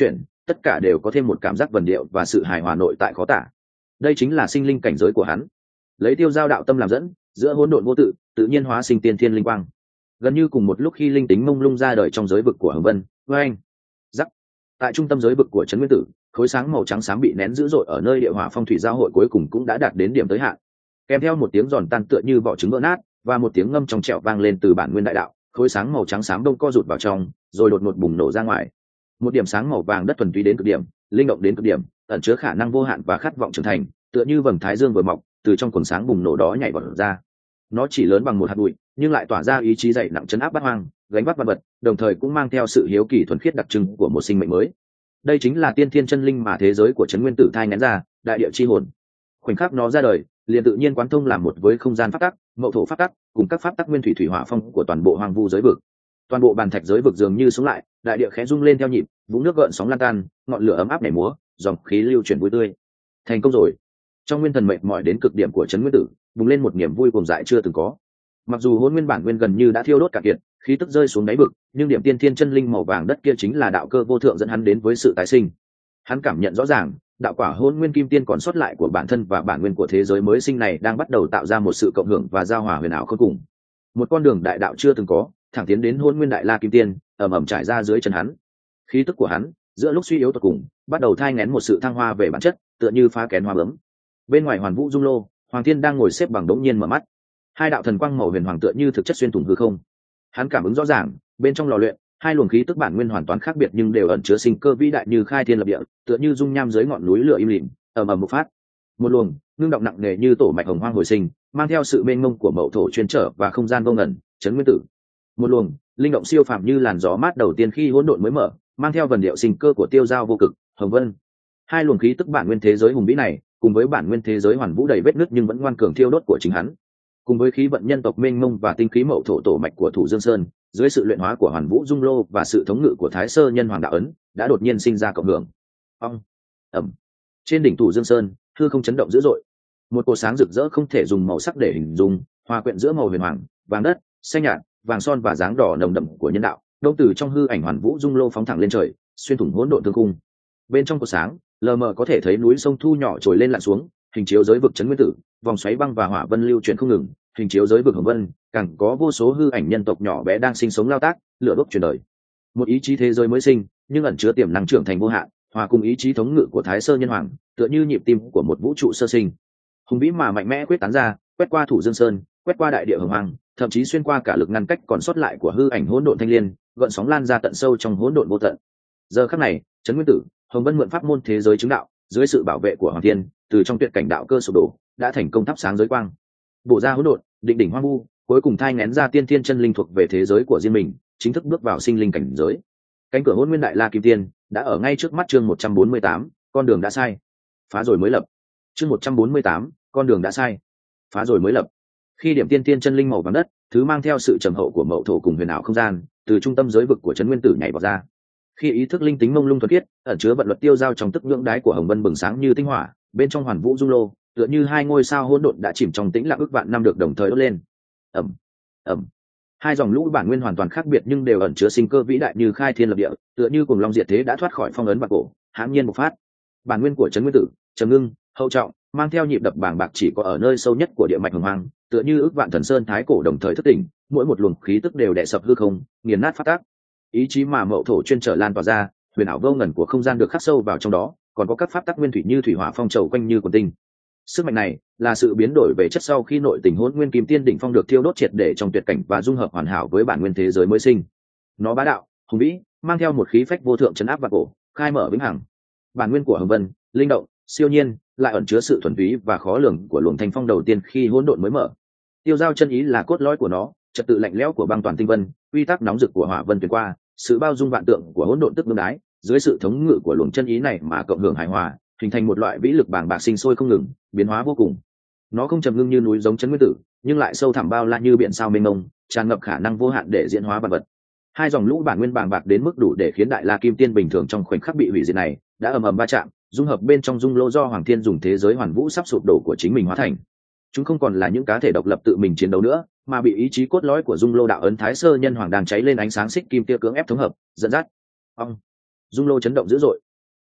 [SPEAKER 1] tất cả đều có thêm một cảm giác vần điệu và sự hài hòa nội tại khó tả. Đây chính là sinh linh cảnh giới của hắn. Lấy tiêu giao đạo tâm làm dẫn, giữa hỗn độn vô tự, tự nhiên hóa sinh tiên thiên linh quang. Gần như cùng một lúc khi linh tính mông lung ra đời trong giới vực của Hồng Vân, với anh, rắc. Tại trung tâm giới vực của Trấn Nguyên Tử, khối sáng màu trắng xám bị nén dữ dội ở nơi địa hỏa phong thủy giao hội cuối cùng cũng đã đạt đến điểm tới hạn. Kèm theo một tiếng giòn tan tựa như vỏ trứng vỡ nát, và một tiếng ngâm trong trẻo vang lên từ bản nguyên đại đạo, khối sáng màu trắng xám đông co rụt vào trong, rồi đột ngột bùng nổ ra ngoài. Một điểm sáng màu vàng đất thuần túy đến cực điểm, linh động đến cực điểm, ẩn chứa khả năng vô hạn và khát vọng trưởng thành, tựa như vầng thái dương vừa mọc, từ trong quần sáng bùng nổ đó nhảy vọt ra. Nó chỉ lớn bằng một hạt bụi, nhưng lại tỏa ra ý chí dày nặng chấn áp bát hoang, gánh vác vật vật, đồng thời cũng mang theo sự hiếu kỳ thuần khiết đặc trưng của một sinh mệnh mới. Đây chính là tiên thiên chân linh mà thế giới của Trấn Nguyên Tử thai nghén ra, đại địa chi hồn. Khoảnh khắc nó ra đời, liền tự nhiên quán thông làm một với không gian pháp tắc, mậu thổ pháp tắc, cùng các pháp tắc nguyên thủy thủy hỏa phong của toàn bộ hoang vu giới vực. Toàn bộ bàn thạch giới vực dường như sống lại, đại địa khẽ rung lên theo nhịp, vũng nước gợn sóng lan tan, ngọn lửa ấm áp nảy múa, dòng khí lưu chuyển vui tươi. Thành công rồi. Trong nguyên thần mệt mỏi đến cực điểm của Trấn Nguyên Tử, bùng lên một niềm vui cuồng dại chưa từng có. Mặc dù hỗn nguyên bản nguyên gần như đã thiêu đốt cả kiệt, khí tức rơi xuống đáy vực, nhưng điểm tiên thiên chân linh màu vàng đất kia chính là đạo cơ vô thượng dẫn hắn đến với sự tái sinh. Hắn cảm nhận rõ ràng, đạo quả hỗn nguyên kim tiên còn sót lại của bản thân và bản nguyên của thế giới mới sinh này đang bắt đầu tạo ra một sự cộng hưởng và giao hòa huyền ảo khôn cùng. Một con đường đại đạo chưa từng có, thẳng tiến đến hỗn nguyên đại la kim tiên, ầm ầm trải ra dưới chân hắn. Khí tức của hắn, giữa lúc suy yếu tột cùng, bắt đầu thai nghén một sự thăng hoa về bản chất, tựa như phá kén hoa bướm. Bên ngoài Hoàn Vũ Dung Lô, Hoàng Thiên đang ngồi xếp bằng đống nhiên mở mắt. Hai đạo thần quang màu huyền hoàng tựa như thực chất xuyên thủng hư không. Hắn cảm ứng rõ ràng, bên trong lò luyện, hai luồng khí tức bản nguyên hoàn toàn khác biệt nhưng đều ẩn chứa sinh cơ vĩ đại như khai thiên lập địa, tựa như dung nham dưới ngọn núi lửa im lìm, ầm ầm một phát. Một luồng ngưng động nặng nề như tổ mạch hồng hoang hồi sinh, mang theo sự mênh mông của mậu thổ chuyên trở và không gian vô ngần, Trấn Nguyên Tử. Một luồng linh động siêu phàm như làn gió mát đầu tiên khi hỗn độn mới mở, mang theo vần điệu sinh cơ của tiêu giao vô cực, Hồng Vân. Hai luồng khí tức bản nguyên thế giới hùng vĩ này, cùng với bản nguyên thế giới hoàn vũ đầy vết nứt nhưng vẫn ngoan cường thiêu đốt của chính hắn, cùng với khí vận nhân tộc mênh mông và tinh khí mậu thổ tổ mạch của Thủ Dương Sơn, dưới sự luyện hóa của Hoàn Vũ Dung Lô và sự thống ngự của Thái Sơ Nhân Hoàng đạo ấn, đã đột nhiên sinh ra cộng hưởng. Ong, ầm. Trên đỉnh Thủ Dương Sơn, hư không chấn động dữ dội. Một cột sáng rực rỡ không thể dùng màu sắc để hình dung, hòa quyện giữa màu huyền hoàng, vàng đất, xanh nhạt, vàng son và dáng đỏ nồng đậm của nhân đạo, đông từ trong hư ảnh Hoàn Vũ Dung Lô phóng thẳng lên trời, xuyên thủng hỗn độn thương khung. Bên trong cột sáng, lờ mờ có thể thấy núi sông thu nhỏ trồi lên lặn xuống, hình chiếu giới vực Trấn Nguyên Tử, vòng xoáy băng và hỏa vân lưu chuyển không ngừng, hình chiếu giới vực Hồng Vân, càng có vô số hư ảnh nhân tộc nhỏ bé đang sinh sống lao tác, lửa đốt truyền đời. Một ý chí thế giới mới sinh, nhưng ẩn chứa tiềm năng trưởng thành vô hạn, hòa cùng ý chí thống ngự của Thái Sơ Nhân Hoàng, tựa như nhịp tim của một vũ trụ sơ sinh. Hùng vĩ mà mạnh mẽ quyết tán ra, quét qua Thủ Dương Sơn, quét qua đại địa hồng hoang, thậm chí xuyên qua cả lực ngăn cách còn sót lại của hư ảnh hỗn độn thanh liên, gợn sóng lan ra tận sâu trong hỗn độn vô tận. Giờ khắc này, Trấn Nguyên Tử, Hồng Vân mượn pháp môn thế giới chứng đạo, dưới sự bảo vệ của Hoàng Thiên, từ trong tuyệt cảnh đạo cơ sụp đổ, đã thành công thắp sáng giới quang. Bổ ra hỗn độn, định đỉnh hoang vu, cuối cùng thai nghén ra tiên thiên chân linh thuộc về thế giới của riêng mình, chính thức bước vào sinh linh cảnh giới. Cánh cửa hỗn nguyên đại la kim tiên đã ở ngay trước mắt. Chương một trăm bốn mươi tám, con đường đã sai, phá rồi mới lập. Chương một trăm bốn mươi tám, con đường đã sai, phá rồi mới lập. Khi điểm tiên thiên chân linh màu vàng đất, thứ mang theo sự trầm hậu của mậu thổ cùng huyền ảo không gian, từ trung tâm giới vực của Trấn Nguyên Tử nhảy vào ra. Khi ý thức linh tính mông lung thuần khiết, ẩn chứa vận luật tiêu giao trong tức nhưỡng đái của Hồng Vân bừng sáng như tinh hỏa, bên trong Hoàn Vũ Dung Lô, tựa như hai ngôi sao hỗn độn đã chìm trong tĩnh lặng ước vạn năm được đồng thời đốt lên. Ầm, ầm. Hai dòng lũ bản nguyên hoàn toàn khác biệt nhưng đều ẩn chứa sinh cơ vĩ đại như khai thiên lập địa, tựa như cùng long diệt thế đã thoát khỏi phong ấn bạc cổ, hãng nhiên bộc phát. Bản nguyên của Trấn Nguyên Tử, trầm ngưng, hậu trọng, mang theo nhịp đập bàng bạc chỉ có ở nơi sâu nhất của địa mạch hồng hoang, tựa như ước vạn thần sơn thái cổ đồng thời thức tỉnh, mỗi một luồng khí tức đều đè sập hư không, nghiền nát phát tác. Ý chí mà mậu thổ chuyên trở lan tỏa ra, huyền ảo vô ngần của không gian được khắc sâu vào trong đó, còn có các pháp tắc nguyên thủy như thủy hỏa phong trầu quanh như quần tinh. Sức mạnh này là sự biến đổi về chất sau khi nội tình hỗn nguyên kim tiên đỉnh phong được thiêu đốt triệt để trong tuyệt cảnh và dung hợp hoàn hảo với bản nguyên thế giới mới sinh. Nó bá đạo, hùng vĩ, mang theo một khí phách vô thượng chấn áp và cổ, khai mở vĩnh hằng. Bản nguyên của Hồng Vân, linh động, siêu nhiên, lại ẩn chứa sự thuần túy và khó lường của luồng thanh phong đầu tiên khi hỗn độn mới mở. Tiêu giao chân ý là cốt lõi của nó, trật tự lạnh lẽo của băng toàn tinh vân, quy tắc nóng rực của hỏa vân tuyệt qua, sự bao dung vạn tượng của hỗn độn tức đương đái, dưới sự thống ngự của luồng chân ý này mà cộng hưởng hài hòa, hình thành một loại vĩ lực bàng bạc sinh sôi không ngừng, biến hóa vô cùng. Nó không trầm ngưng như núi giống Trấn Nguyên Tử, nhưng lại sâu thẳm bao la như biển sao mênh mông, tràn ngập khả năng vô hạn để diễn hóa vạn vật. Hai dòng lũ bản nguyên bàng bạc đến mức đủ để khiến đại la kim tiên bình thường trong khoảnh khắc bị hủy diệt này đã ầm ầm va chạm, dung hợp bên trong dung lô do Hoàng Thiên dùng thế giới hoàn vũ sắp sụp đổ của chính mình hóa thành. Chúng không còn là những cá thể độc lập tự mình chiến đấu nữa, mà bị ý chí cốt lõi của dung lô đạo ấn Thái Sơ Nhân Hoàng đang cháy lên ánh sáng xích kim tia cưỡng ép thống hợp, dẫn dắt. Ông, dung lô chấn động dữ dội.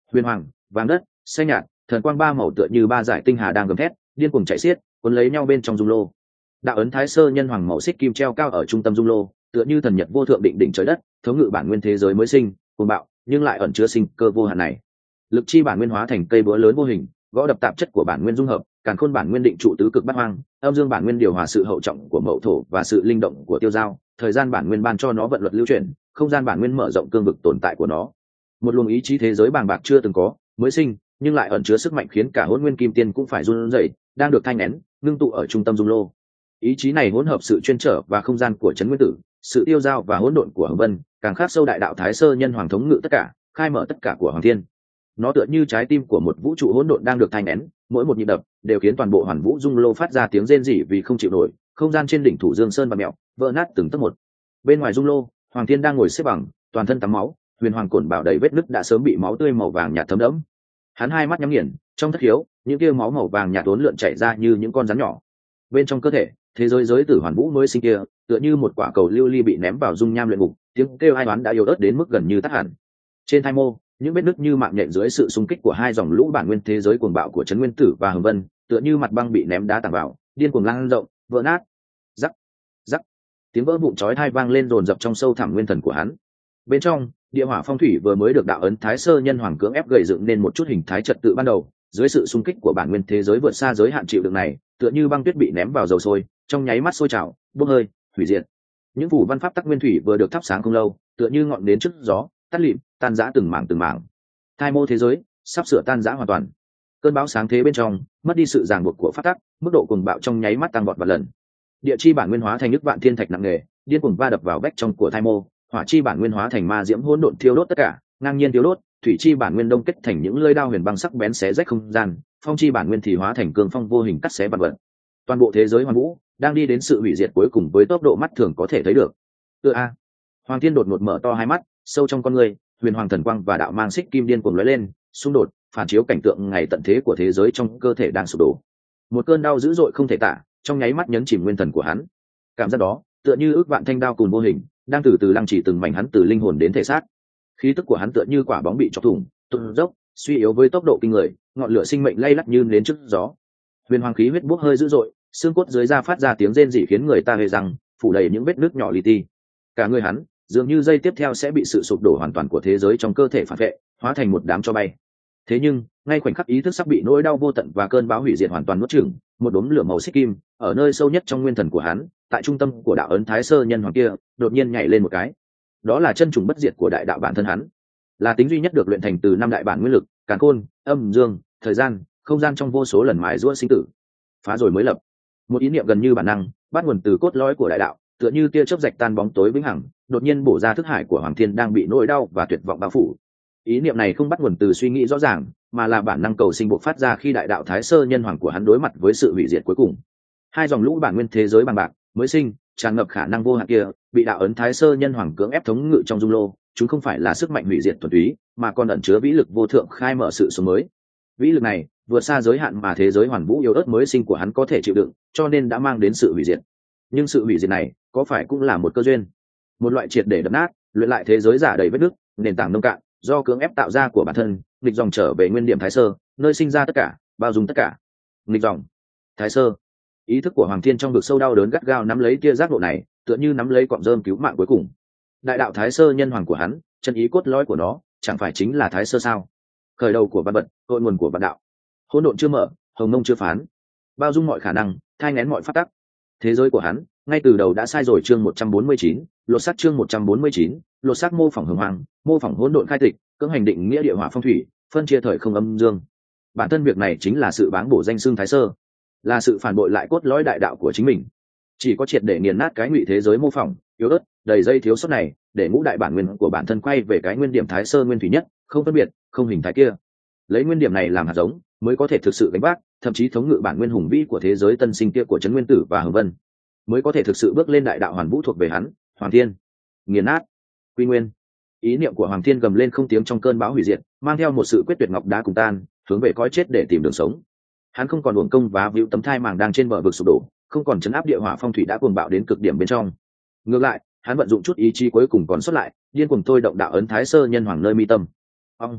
[SPEAKER 1] huyền hoàng, vàng đất, xanh nhạt, thần quang ba màu tựa như ba dải tinh hà đang gầm thét điên cuồng chạy xiết cuốn lấy nhau bên trong dung lô. Đạo ấn thái sơ nhân hoàng màu xích kim treo cao ở trung tâm dung lô, tựa như thần nhật vô thượng định đỉnh trời đất, thống ngự bản nguyên thế giới mới sinh cuồng bạo nhưng lại ẩn chứa sinh cơ vô hạn này. Lực chi bản nguyên hóa thành cây búa lớn vô hình, gõ đập tạp chất của bản nguyên dung hợp, càn khôn bản nguyên định trụ tứ cực bát hoang, âm dương bản nguyên điều hòa sự hậu trọng của mậu thổ và sự linh động của tiêu giao, thời gian bản nguyên ban cho nó vận luật lưu chuyển, không gian bản nguyên mở rộng cương vực tồn tại của nó. Một luồng ý chí thế giới bàng bạc chưa từng có, mới sinh, nhưng lại ẩn chứa sức mạnh khiến cả hỗn nguyên kim tiên cũng phải run rẩy, đang được thanh nén, ngưng tụ ở trung tâm dung lô. Ý chí này hỗn hợp sự chuyên trở và không gian của trấn nguyên tử, sự tiêu giao và hỗn độn của hồng vân, càng khắc sâu đại đạo thái sơ nhân hoàng thống ngự tất cả, khai mở tất cả của hoàng thiên. Nó tựa như trái tim của một vũ trụ hỗn độn đang được thanh nén, mỗi một nhịp đập đều khiến toàn bộ hoàn vũ dung lô phát ra tiếng rên rỉ vì không chịu nổi. Không gian trên đỉnh thủ dương sơn và mẹo vỡ nát từng tấc một. Bên ngoài dung lô, hoàng thiên đang ngồi xếp bằng, toàn thân tắm máu, huyền hoàng cổn bảo đầy vết nứt đã sớm bị máu tươi màu vàng nhạt thấm đẫm. Hắn hai mắt nhắm nghiền, trong thất khiếu những tia máu màu vàng nhạt uốn lượn chảy ra như những con rắn nhỏ. Bên trong cơ thể, thế giới giới tử hoàn vũ mới sinh kia tựa như một quả cầu lưu ly bị ném vào dung nham luyện ngục, tiếng kêu ai oán đã yếu ớt đến mức gần như tắt hẳn. Trên thai mô, những vết nứt như mạng nhện dưới sự xung kích của hai dòng lũ bản nguyên thế giới cuồng bạo của trấn nguyên tử và hồng vân, tựa như mặt băng bị ném đá tảng vào, điên cuồng lan rộng, vỡ nát. Rắc, rắc, tiếng vỡ vụn chói tai vang lên dồn dập trong sâu thẳm nguyên thần của hắn. Bên trong, địa hỏa phong thủy vừa mới được đạo ấn thái sơ nhân hoàng cưỡng ép gầy dựng nên một chút hình thái trật tự ban đầu, dưới sự xung kích của bản nguyên thế giới vượt xa giới hạn chịu đựng này, tựa như băng tuyết bị ném vào dầu sôi, trong nháy mắt sôi trào, bốc hơi, hủy diệt. Những phủ văn pháp tắc nguyên thủy vừa được thắp sáng không lâu, tựa như ngọn nến trước gió, tắt lịm, tan rã từng mảng từng mảng. Thai mô thế giới sắp sửa tan rã hoàn toàn. Cơn bão sáng thế bên trong mất đi sự ràng buộc của pháp tắc, mức độ cuồng bạo trong nháy mắt tăng vọt vạn lần. Địa chi bản nguyên hóa thành nước vạn thiên thạch nặng nề, điên cuồng va đập vào vách trong của thai mô. Hỏa chi bản nguyên hóa thành ma diễm hỗn độn thiêu đốt tất cả, ngang nhiên thiêu đốt. Thủy chi bản nguyên đông kết thành những lưỡi đao huyền băng sắc bén xé rách không gian. Phong chi bản nguyên thì hóa thành cương phong vô hình cắt xé vạn vật. Toàn bộ thế giới hoàn vũ đang đi đến sự hủy diệt cuối cùng với tốc độ mắt thường có thể thấy được. Tựa a. Hoàng thiên đột ngột mở to hai mắt, sâu trong con người, huyền hoàng thần quang và đạo mang xích kim điên cuồng lóe lên, xung đột, phản chiếu cảnh tượng ngày tận thế của thế giới trong cơ thể đang sụp đổ. Một cơn đau dữ dội không thể tả, trong nháy mắt nhấn chìm nguyên thần của hắn. Cảm giác đó, tựa như ước vạn thanh đao cùn vô hình, đang từ từ lăng chỉ từng mảnh hắn từ linh hồn đến thể xác. Khí tức của hắn tựa như quả bóng bị chọc thủng, tuôn dốc, suy yếu với tốc độ kinh người, ngọn lửa sinh mệnh lay lắc như nến trước gió. Huyền hoàng khí huyết bốc hơi dữ dội, xương cốt dưới da phát ra tiếng rên rỉ khiến người ta hề rằng phủ đầy những vết nước nhỏ li ti. Cả người hắn dường như dây tiếp theo sẽ bị sự sụp đổ hoàn toàn của thế giới trong cơ thể phản vệ, hóa thành một đám tro bay. Thế nhưng ngay khoảnh khắc ý thức sắp bị nỗi đau vô tận và cơn bão hủy diệt hoàn toàn nuốt chửng, một đốm lửa màu xích kim ở nơi sâu nhất trong nguyên thần của hắn, tại trung tâm của đạo ấn thái sơ nhân hoàng kia, đột nhiên nhảy lên một cái. Đó là chân trùng bất diệt của đại đạo bản thân hắn, là tính duy nhất được luyện thành từ năm đại bản nguyên lực, càn khôn, âm dương, thời gian, không gian trong vô số lần mài giũa sinh tử, phá rồi mới lập. Một ý niệm gần như bản năng, bắt nguồn từ cốt lõi của đại đạo, tựa như tia chớp rạch tan bóng tối vĩnh hằng, đột nhiên bổ ra thức hải của hoàng thiên đang bị nỗi đau và tuyệt vọng bao phủ. Ý niệm này không bắt nguồn từ suy nghĩ rõ ràng, mà là bản năng cầu sinh bộc phát ra khi đại đạo thái sơ nhân hoàng của hắn đối mặt với sự hủy diệt cuối cùng. Hai dòng lũ bản nguyên thế giới bằng bạc mới sinh, tràn ngập khả năng vô hạn kia, bị đạo ấn thái sơ nhân hoàng cưỡng ép thống ngự trong dung lô. Chúng không phải là sức mạnh hủy diệt thuần túy, mà còn ẩn chứa vĩ lực vô thượng khai mở sự sống mới. Vĩ lực này vượt xa giới hạn mà thế giới hoàn vũ yếu ớt mới sinh của hắn có thể chịu đựng, cho nên đã mang đến sự hủy diệt. Nhưng sự hủy diệt này có phải cũng là một cơ duyên, một loại triệt để đập nát, luyện lại thế giới giả đầy vết nứt, nền tảng nông cạn do cưỡng ép tạo ra của bản thân, nghịch dòng trở về nguyên điểm thái sơ, nơi sinh ra tất cả, bao dung tất cả. Nghịch dòng, thái sơ. Ý thức của hoàng thiên trong vực sâu đau đớn gắt gao nắm lấy tia giác độ này, tựa như nắm lấy cọng rơm cứu mạng cuối cùng. Đại đạo thái sơ nhân hoàng của hắn, chân ý cốt lõi của nó chẳng phải chính là thái sơ sao? Khởi đầu của vạn vật, cội nguồn của vạn đạo. Hỗn độn chưa mở, hồng mông chưa phán, bao dung mọi khả năng, thai nghén mọi pháp tắc. Thế giới của hắn ngay từ đầu đã sai rồi. Chương một trăm bốn mươi chín, lột xác. Chương một trăm bốn mươi chín, lột xác. Mô phỏng hồng hoàng, mô phỏng hỗn độn khai tịch, cưỡng hành định nghĩa địa hỏa phong thủy, phân chia thời không âm dương. Bản thân việc này chính là sự báng bổ danh xưng thái sơ, là sự phản bội lại cốt lõi đại đạo của chính mình. Chỉ có triệt để nghiền nát cái ngụy thế giới mô phỏng yếu ớt đầy dây thiếu sót này, để ngũ đại bản nguyên của bản thân quay về cái nguyên điểm thái sơ nguyên thủy nhất, không phân biệt, không hình thái kia. Lấy nguyên điểm này làm hạt giống, mới có thể thực sự gánh vác, thậm chí thống ngự bản nguyên hùng vĩ của thế giới tân sinh kia của trấn nguyên tử và hồng vân, mới có thể thực sự bước lên đại đạo hoàn vũ thuộc về hắn. Hoàng thiên nghiền nát, quy nguyên. Ý niệm của hoàng thiên gầm lên không tiếng trong cơn bão hủy diệt, mang theo một sự quyết tuyệt ngọc đá cùng tan, hướng về cõi chết để tìm đường sống. Hắn không còn uổng công vá víu tấm thai màng đang trên bờ vực sụp đổ, không còn chấn áp địa hỏa phong thủy đã cuồng bạo đến cực điểm bên trong. Ngược lại, hắn vận dụng chút ý chí cuối cùng còn sót lại, điên cuồng thôi động đạo ấn thái sơ nhân hoàng nơi mi tâm. Ông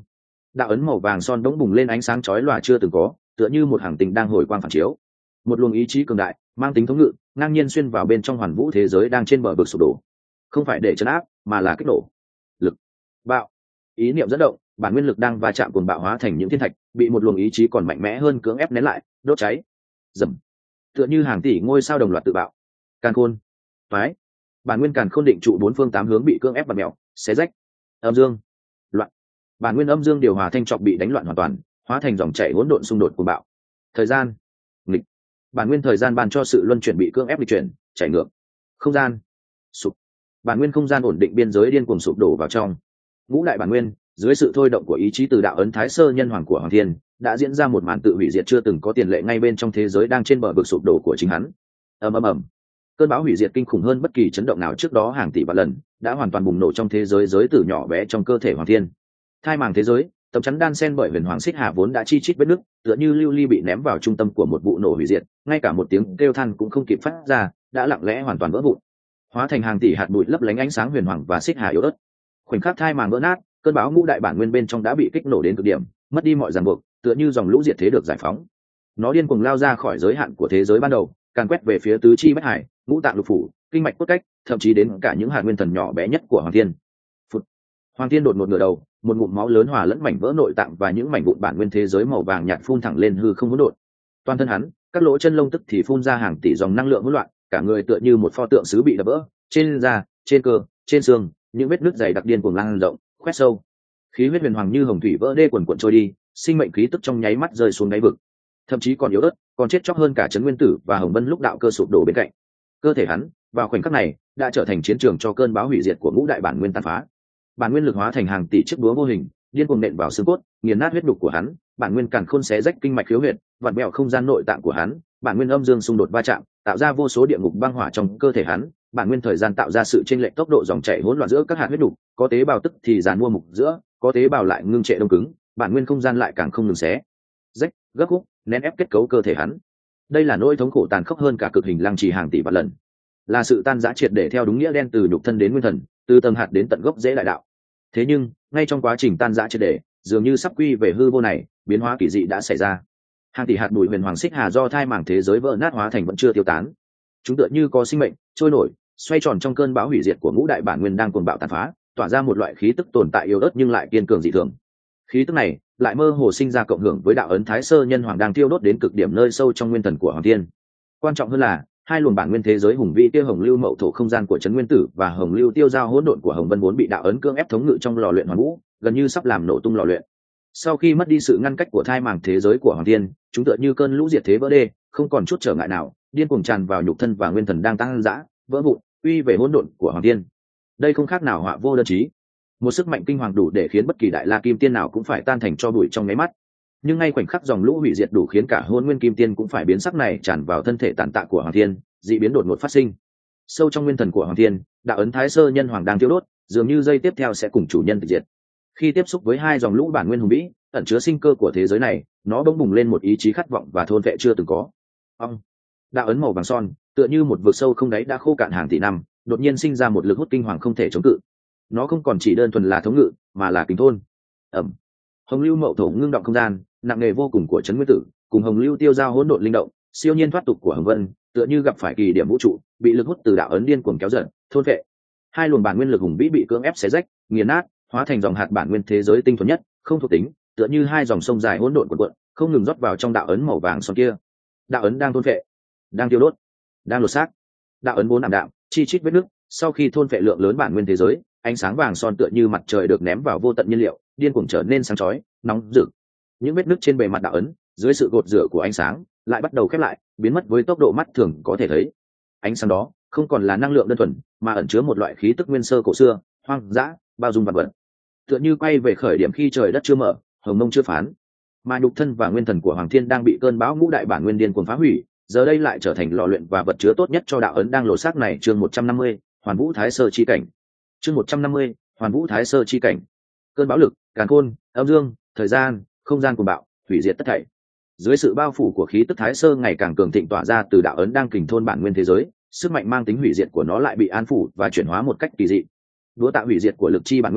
[SPEAKER 1] đạo ấn màu vàng son đống bùng lên ánh sáng chói lòa chưa từng có, tựa như một hàng tình đang hồi quang phản chiếu. Một luồng ý chí cường đại mang tính thống ngự ngang nhiên xuyên vào bên trong hoàn vũ thế giới đang trên bờ vực sụp đổ, không phải để chấn áp mà là kích nổ. Lực bạo, ý niệm dẫn động, bản nguyên lực đang va chạm cuồng bạo hóa thành những thiên thạch, bị một luồng ý chí còn mạnh mẽ hơn cưỡng ép nén lại, đốt cháy. Dầm, tựa như hàng tỷ ngôi sao đồng loạt tự bạo. Càn khôn, phái, bản nguyên càn khôn định trụ bốn phương tám hướng bị cưỡng ép bật mèo, xé rách. Âm dương, loạn, bản nguyên âm dương điều hòa thanh trọc bị đánh loạn hoàn toàn, hóa thành dòng chảy hỗn độn xung đột cuồng bạo. Thời gian, nghịch, bản nguyên thời gian ban cho sự luân chuyển bị cưỡng ép lịch chuyển, chảy ngược. Không gian, sụp, bản nguyên không gian ổn định biên giới điên cuồng sụp đổ vào trong. Ngũ đại bản nguyên dưới sự thôi động của ý chí từ đạo ấn thái sơ nhân hoàng của hoàng thiên đã diễn ra một màn tự hủy diệt chưa từng có tiền lệ ngay bên trong thế giới đang trên bờ vực sụp đổ của chính hắn. Ầm ầm ầm, cơn bão hủy diệt kinh khủng hơn bất kỳ chấn động nào trước đó hàng tỷ vạn lần đã hoàn toàn bùng nổ trong thế giới giới tử nhỏ bé trong cơ thể hoàng thiên. Thai màng thế giới, tấm chắn đan sen bởi huyền hoàng xích hà vốn đã chi chít vết nứt, tựa như lưu ly bị ném vào trung tâm của một vụ nổ hủy diệt, ngay cả một tiếng kêu than cũng không kịp phát ra, đã lặng lẽ hoàn toàn vỡ vụn, hóa thành hàng tỷ hạt bụi lấp lánh ánh sáng huyền hoàng và xích hà yếu ớt. Khoảnh khắc thai màng vỡ nát, cơn bão ngũ đại bản nguyên bên trong đã bị kích nổ đến cực điểm, mất đi mọi ràng buộc, tựa như dòng lũ diệt thế được giải phóng. Nó điên cuồng lao ra khỏi giới hạn của thế giới ban đầu, càn quét về phía tứ chi bách hải, ngũ tạng lục phủ, kinh mạch cốt cách, thậm chí đến cả những hạt nguyên thần nhỏ bé nhất của hoàng thiên. Phụt. Hoàng thiên đột ngột ngửa đầu, một ngụm máu lớn hòa lẫn mảnh vỡ nội tạng và những mảnh vụn bản nguyên thế giới màu vàng nhạt phun thẳng lên hư không hỗn độn. Toàn thân hắn, các lỗ chân lông tức thì phun ra hàng tỷ dòng năng lượng hỗn loạn, cả người tựa như một pho tượng sứ bị đập vỡ, trên da, trên cơ, trên xương, những vết nứt dày đặc điên cuồng lan rộng, khoét sâu. Khí huyết huyền hoàng như hồng thủy vỡ đê quần quần trôi đi, sinh mệnh khí tức trong nháy mắt rơi xuống đáy vực, thậm chí còn yếu ớt, còn chết chóc hơn cả Trấn Nguyên Tử và Hồng Vân lúc đạo cơ sụp đổ bên cạnh. Cơ thể hắn vào khoảnh khắc này đã trở thành chiến trường cho cơn bão hủy diệt của ngũ đại bản nguyên tàn phá. Bản nguyên lực hóa thành hàng tỷ chiếc búa vô hình, điên cuồng nện vào xương cốt, nghiền nát huyết đục của hắn. Bản nguyên càn khôn xé rách kinh mạch khiếu huyệt, vặn bẹo không gian nội tạng của hắn. Bản nguyên âm dương xung đột va chạm, tạo ra vô số địa ngục băng hỏa trong cơ thể hắn. Bản nguyên thời gian tạo ra sự chênh lệch tốc độ dòng chảy hỗn loạn giữa các hạt huyết đục, có tế bào tức thì giàn mua mục giữa, có tế bào lại ngưng trệ đông cứng. Bản nguyên không gian lại càng không ngừng xé rách, gấp khúc, nén ép kết cấu cơ thể hắn. Đây là nỗi thống khổ tàn khốc hơn cả cực hình lăng trì hàng tỷ vạn lần, là sự tan rã triệt để theo đúng nghĩa đen từ nhục thân đến nguyên thần, từ tầng hạt đến tận gốc rễ đại đạo. Thế nhưng ngay trong quá trình tan rã triệt để, dường như sắp quy về hư vô này, biến hóa kỳ dị đã xảy ra. Hàng tỷ hạt bụi huyền hoàng xích hà do thai màng thế giới vỡ nát hóa thành vẫn chưa tiêu tán, chúng tựa như có sinh mệnh, trôi nổi, xoay tròn trong cơn bão hủy diệt của ngũ đại bản nguyên đang cuồng bạo tàn phá, tỏa ra một loại khí tức tồn tại yếu ớt nhưng lại kiên cường dị thường. Khí tức này lại mơ hồ sinh ra cộng hưởng với đạo ấn thái sơ nhân hoàng đang tiêu đốt đến cực điểm nơi sâu trong nguyên thần của hoàng thiên. Quan trọng hơn là hai luồng bản nguyên thế giới hùng vĩ kia hồng lưu mậu thổ không gian của Trấn Nguyên Tử và hồng lưu tiêu giao hỗn độn của Hồng Vân vốn bị đạo ấn cưỡng ép thống ngự trong lò luyện hoàn vũ, gần như sắp làm nổ tung lò luyện. Sau khi mất đi sự ngăn cách của thai màng thế giới của hoàng thiên, chúng tựa như cơn lũ diệt thế vỡ đê, không còn chút trở ngại nào, điên cuồng tràn vào nhục thân và nguyên thần đang tăng dã, vỡ vụn, uy về hỗn độn của hoàng thiên. Đây không khác nào họa vô đơn chí, một sức mạnh kinh hoàng đủ để khiến bất kỳ đại la kim tiên nào cũng phải tan thành tro bụi trong nháy mắt. Nhưng ngay khoảnh khắc dòng lũ hủy diệt đủ khiến cả hôn nguyên kim tiên cũng phải biến sắc này tràn vào thân thể tàn tạ của hoàng thiên, dị biến đột ngột phát sinh. Sâu trong nguyên thần của hoàng thiên, đạo ấn thái sơ nhân hoàng đang tiêu đốt, dường như giây tiếp theo sẽ cùng chủ nhân tịch diệt. Khi tiếp xúc với hai dòng lũ bản nguyên hùng vĩ ẩn chứa sinh cơ của thế giới này, nó bỗng bùng lên một ý chí khát vọng và thôn vệ chưa từng có. Ông, đạo ấn màu vàng son tựa như một vực sâu không đáy đã khô cạn hàng tỷ năm, đột nhiên sinh ra một lực hút kinh hoàng không thể chống cự. Nó không còn chỉ đơn thuần là thống ngự, mà là kính thôn. Ẩm, hồng lưu mậu thổ ngưng động không gian nặng nề vô cùng của Trấn Nguyên Tử cùng hồng lưu tiêu giao hỗn độn linh động siêu nhiên thoát tục của Hồng Vân, tựa như gặp phải kỳ điểm vũ trụ, bị lực hút từ đạo ấn điên cuồng kéo dần, thôn vệ. Hai luồng bản nguyên lực hùng vĩ bị cưỡng ép xé rách, nghiền nát, hóa thành dòng hạt bản nguyên thế giới tinh thuần nhất, không thuộc tính, tựa như hai dòng sông dài hỗn độn cuộn cuộn, không ngừng rót vào trong đạo ấn màu vàng son kia. Đạo ấn đang thôn vệ, đang tiêu đốt, đang lột xác. Đạo ấn vốn ảm đạm, chi chít vết nứt, sau khi thôn vệ lượng lớn bản nguyên thế giới, ánh sáng vàng son tựa như mặt trời được ném vào vô tận nhiên liệu, điên cuồng trở nên sáng chói, nóng rực. Những vết nứt trên bề mặt đạo ấn, dưới sự gột rửa của ánh sáng, lại bắt đầu khép lại, biến mất với tốc độ mắt thường có thể thấy. Ánh sáng đó không còn là năng lượng đơn thuần, mà ẩn chứa một loại khí tức nguyên sơ cổ xưa, hoang dã, bao dung vạn vật. Tựa như quay về khởi điểm khi trời đất chưa mở, hồng mông chưa phán, mà nhục thân và nguyên thần của hoàng thiên đang bị cơn bão ngũ đại bản nguyên điên cuồng phá hủy, giờ đây lại trở thành lò luyện và vật chứa tốt nhất cho đạo ấn đang lột xác này. Chương một trăm năm mươi, Hoàn Vũ Thái Sơ chi cảnh. Chương một trăm năm mươi, Hoàn Vũ Thái Sơ chi cảnh. Cơn bão lực, càn khôn, âm dương, thời gian, không gian cuồng bạo, hủy diệt tất thảy. Dưới sự bao phủ của khí tức Thái Sơ ngày càng cường thịnh tỏa ra từ đạo ấn đang kình thôn bản nguyên thế giới, sức mạnh mang tính hủy diệt của nó lại bị an phủ và chuyển hóa một cách kỳ dị. Đúa tạo hủy diệt của lực chi bản nguyên,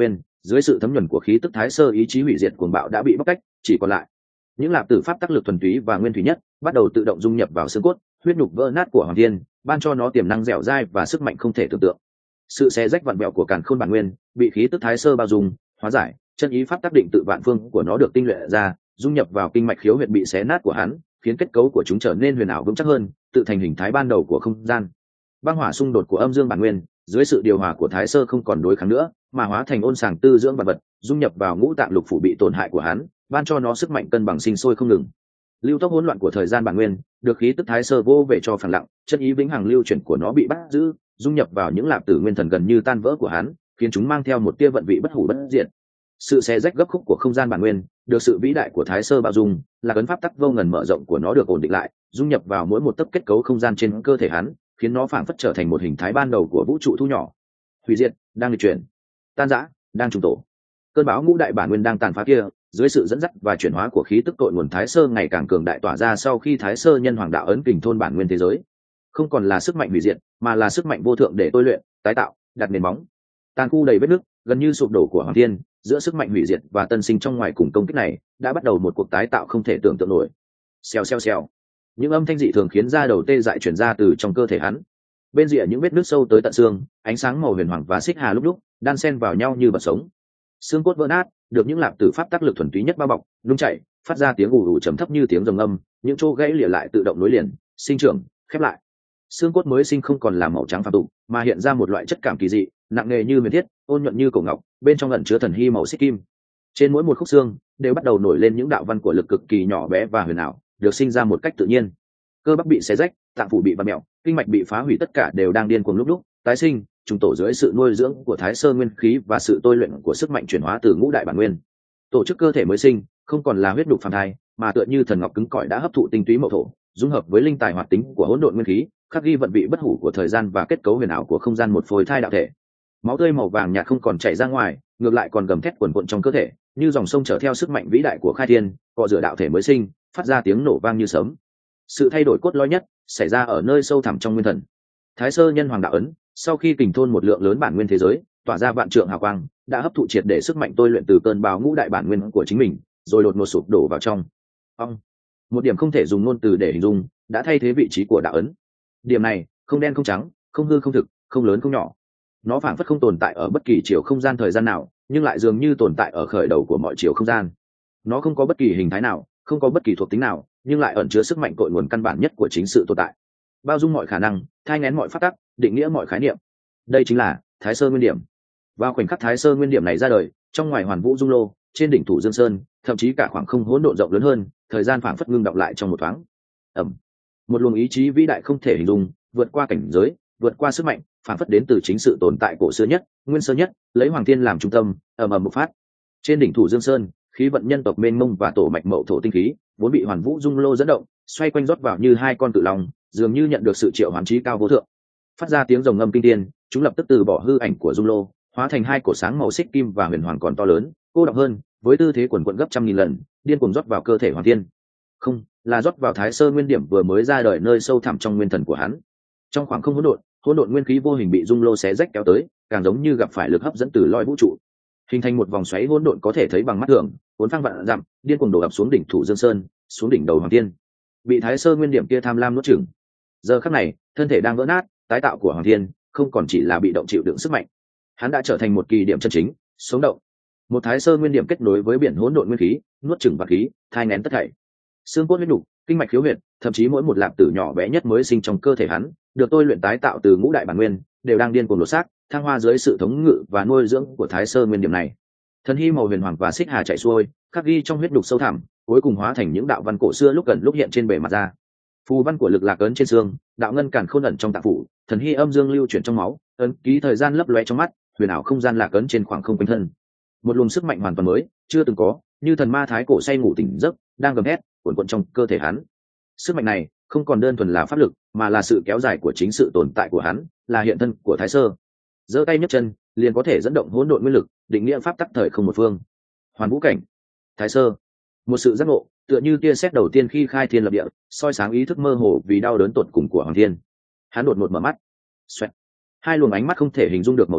[SPEAKER 1] dưới sự thấm nhuần của khí tức thái sơ, ý chí hủy diệt cuồng bạo đã bị bóc tách, chỉ còn lại những lạp tử pháp tác lực thuần túy và nguyên thủy nhất bắt đầu tự động dung nhập vào xương cốt, huyết nhục vỡ nát của hoàng thiên, ban cho nó tiềm năng dẻo dai và sức mạnh không thể tưởng tượng. Sự xé rách vặn vẹo của càn khôn bản nguyên bị khí tức thái sơ bao dung, hóa giải, chân ý pháp tác định tự vạn phương của nó được tinh luyện ra, dung nhập vào kinh mạch khiếu huyệt bị xé nát của hắn, khiến kết cấu của chúng trở nên huyền ảo vững chắc hơn, tự thành hình thái ban đầu của không gian. Băng hỏa xung đột của âm dương bản nguyên dưới sự điều hòa của thái sơ không còn đối kháng nữa, mà hóa thành ôn sàng tư dưỡng vật vật, dung nhập vào ngũ tạng lục phủ bị tổn hại của hắn, ban cho nó sức mạnh cân bằng sinh sôi không ngừng. Lưu tốc hỗn loạn của thời gian bản nguyên được khí tức thái sơ vô về cho phẳng lặng, chân ý vĩnh hằng lưu chuyển của nó bị bắt giữ, dung nhập vào những lạp tử nguyên thần gần như tan vỡ của hắn, khiến chúng mang theo một tia vận vị bất hủ bất diệt. Sự xé rách gấp khúc của không gian bản nguyên được sự vĩ đại của thái sơ bao dung, là ấn pháp tắc vô ngần mở rộng của nó được ổn định lại, dung nhập vào mỗi một tấc kết cấu không gian trên cơ thể hắn, khiến nó phảng phất trở thành một hình thái ban đầu của vũ trụ thu nhỏ. Hủy diệt đang lịch chuyển, tan rã đang trùng tổ. Cơn bão ngũ đại bản nguyên đang tàn phá kia, dưới sự dẫn dắt và chuyển hóa của khí tức tội nguồn thái sơ ngày càng cường đại tỏa ra sau khi thái sơ nhân hoàng đạo ấn kình thôn bản nguyên thế giới, không còn là sức mạnh hủy diệt, mà là sức mạnh vô thượng để tôi luyện, tái tạo, đặt nền móng. Tàn khu đầy vết nứt, gần như sụp đổ của hoàng thiên, giữa sức mạnh hủy diệt và tân sinh trong ngoài cùng công kích này, đã bắt đầu một cuộc tái tạo không thể tưởng tượng nổi. Xèo xèo xèo, những âm thanh dị thường khiến da đầu tê dại truyền ra từ trong cơ thể hắn. Bên rìa những vết nứt sâu tới tận xương, ánh sáng màu huyền hoàng và xích hà lúc lúc đan xen vào nhau như vật sống. Xương cốt vỡ nát, được những lạp tử pháp tác lực thuần túy nhất bao bọc, nung chảy, phát ra tiếng ù ù trầm thấp như tiếng rồng âm, những chỗ gãy lìa lại tự động nối liền, sinh trưởng, khép lại. Xương cốt mới sinh không còn là màu trắng phàm tục, mà hiện ra một loại chất cảm kỳ dị, nặng nề như huyền thiết, ôn nhuận như cổ ngọc, bên trong ẩn chứa thần hy màu xích kim. Trên mỗi một khúc xương đều bắt đầu nổi lên những đạo văn của lực cực kỳ nhỏ bé và huyền ảo, được sinh ra một cách tự nhiên. Cơ bắp bị xé rách, tạng phủ bị vặn mèo, kinh mạch bị phá hủy, tất cả đều đang điên cuồng lúc lúc tái sinh, trùng tổ dưới sự nuôi dưỡng của thái sơ nguyên khí và sự tôi luyện của sức mạnh chuyển hóa từ ngũ đại bản nguyên. Tổ chức cơ thể mới sinh không còn là huyết đục phàm thai, mà tựa như thần ngọc cứng cỏi đã hấp thụ tinh túy mậu thổ, dung hợp với linh tài hoạt tính của hỗn độn nguyên khí, khắc ghi vận vị bất hủ của thời gian và kết cấu huyền ảo của không gian, một phôi thai đạo thể. Máu tươi màu vàng nhạt không còn chảy ra ngoài, ngược lại còn gầm thét quần quận trong cơ thể, như dòng sông chở theo sức mạnh vĩ đại của khai thiên, cọ rửa đạo thể mới sinh, phát ra tiếng nổ vang như sấm. Sự thay đổi cốt lõi nhất xảy ra ở nơi sâu thẳm trong nguyên thần. Thái sơ nhân hoàng đạo ấn, sau khi kình thôn một lượng lớn bản nguyên thế giới, tỏa ra vạn trượng hào quang, đã hấp thụ triệt để sức mạnh tôi luyện từ cơn bão ngũ đại bản nguyên của chính mình, rồi đột ngột sụp đổ vào trong. Ông, một điểm không thể dùng ngôn từ để hình dung, đã thay thế vị trí của đạo ấn. Điểm này, không đen không trắng, không hư không thực, không lớn không nhỏ. Nó phảng phất không tồn tại ở bất kỳ chiều không gian thời gian nào, nhưng lại dường như tồn tại ở khởi đầu của mọi chiều không gian. Nó không có bất kỳ hình thái nào, không có bất kỳ thuộc tính nào, nhưng lại ẩn chứa sức mạnh cội nguồn căn bản nhất của chính sự tồn tại, bao dung mọi khả năng, thai nghén mọi phát tắc, định nghĩa mọi khái niệm. Đây chính là thái sơ nguyên điểm. Vào khoảnh khắc thái sơ nguyên điểm này ra đời, trong ngoài hoàn vũ dung lô, trên đỉnh thủ dương sơn, thậm chí cả khoảng không hỗn độn rộng lớn hơn, thời gian phảng phất ngưng đọng lại trong một thoáng. Ẩm, một luồng ý chí vĩ đại không thể hình dung, vượt qua cảnh giới, vượt qua sức mạnh, phảng phất đến từ chính sự tồn tại cổ xưa nhất, nguyên sơ nhất, lấy hoàng thiên làm trung tâm, ầm ầm bộc phát. Trên đỉnh thủ dương sơn, khí vận nhân tộc mênh mông và tổ mạch mậu thổ tinh khí vốn bị hoàn vũ dung lô dẫn động, xoay quanh rót vào như hai con cự long, dường như nhận được sự triệu hoán trí cao vô thượng, phát ra tiếng rồng ngâm kinh thiên. Chúng lập tức từ bỏ hư ảnh của dung lô, hóa thành hai cổ sáng màu xích kim và huyền hoàng còn to lớn, cô đọng hơn, với tư thế quần quận gấp trăm nghìn lần, điên cuồng rót vào cơ thể hoàng thiên. Không, là rót vào thái sơ nguyên điểm vừa mới ra đời nơi sâu thẳm trong nguyên thần của hắn. Trong khoảng không hỗn độn, hỗn độn nguyên khí vô hình bị dung lô xé rách kéo tới, càng giống như gặp phải lực hấp dẫn từ loi vũ trụ, hình thành một vòng xoáy hỗn độn có thể thấy bằng mắt thường, cuốn phăng vạn dặm, điên cuồng đổ ập xuống đỉnh thủ dương sơn, xuống đỉnh đầu hoàng thiên. Bị thái sơ nguyên điểm kia tham lam nuốt chửng. Giờ khắc này, thân thể đang vỡ nát, tái tạo của hoàng thiên không còn chỉ là bị động chịu đựng sức mạnh, hắn đã trở thành một kỳ điểm chân chính, sống động. Một thái sơ nguyên điểm kết nối với biển hỗn độn nguyên khí, nuốt chửng vật khí, thai nghén tất thảy. Xương cốt huyết nục, kinh mạch khiếu huyệt, thậm chí mỗi một lạp tử nhỏ bé nhất mới sinh trong cơ thể hắn, được tôi luyện tái tạo từ ngũ đại bản nguyên, đều đang điên cuồng lột xác, thăng hoa dưới sự thống ngự và nuôi dưỡng của thái sơ nguyên điểm này. Thần hy màu huyền hoàng và xích hà chạy xuôi, khắc ghi trong huyết đục sâu thẳm, cuối cùng hóa thành những đạo văn cổ xưa lúc gần lúc hiện trên bề mặt da. Phù văn của lực lạc ấn trên xương, đạo ngân càn khôn ẩn trong tạng phủ, thần hy âm dương lưu chuyển trong máu, ấn ký thời gian lấp lóe trong mắt, huyền ảo không gian lạc ấn trên khoảng không quanh thân. Một luồng sức mạnh hoàn toàn mới, chưa từng có, như thần ma thái cổ say ngủ tỉnh giấc, đang gầm hét, cuộn cuộn trong cơ thể hắn. Sức mạnh này không còn đơn thuần là pháp lực, mà là sự kéo dài của chính sự tồn tại của hắn, là hiện thân của thái sơ. Giơ tay nhấc chân, liền có thể dẫn động hỗn độn nguyên lực, định nghĩa pháp tắc thời không một phương. Hoàn vũ cảnh, thái sơ, một sự giác ngộ, tựa như tia sét đầu tiên khi khai thiên lập địa, soi sáng ý thức mơ hồ vì đau đớn tột cùng của hoàng thiên. Hắn đột ngột mở mắt, xoẹt, hai luồng ánh mắt không thể hình dung được màu sắc,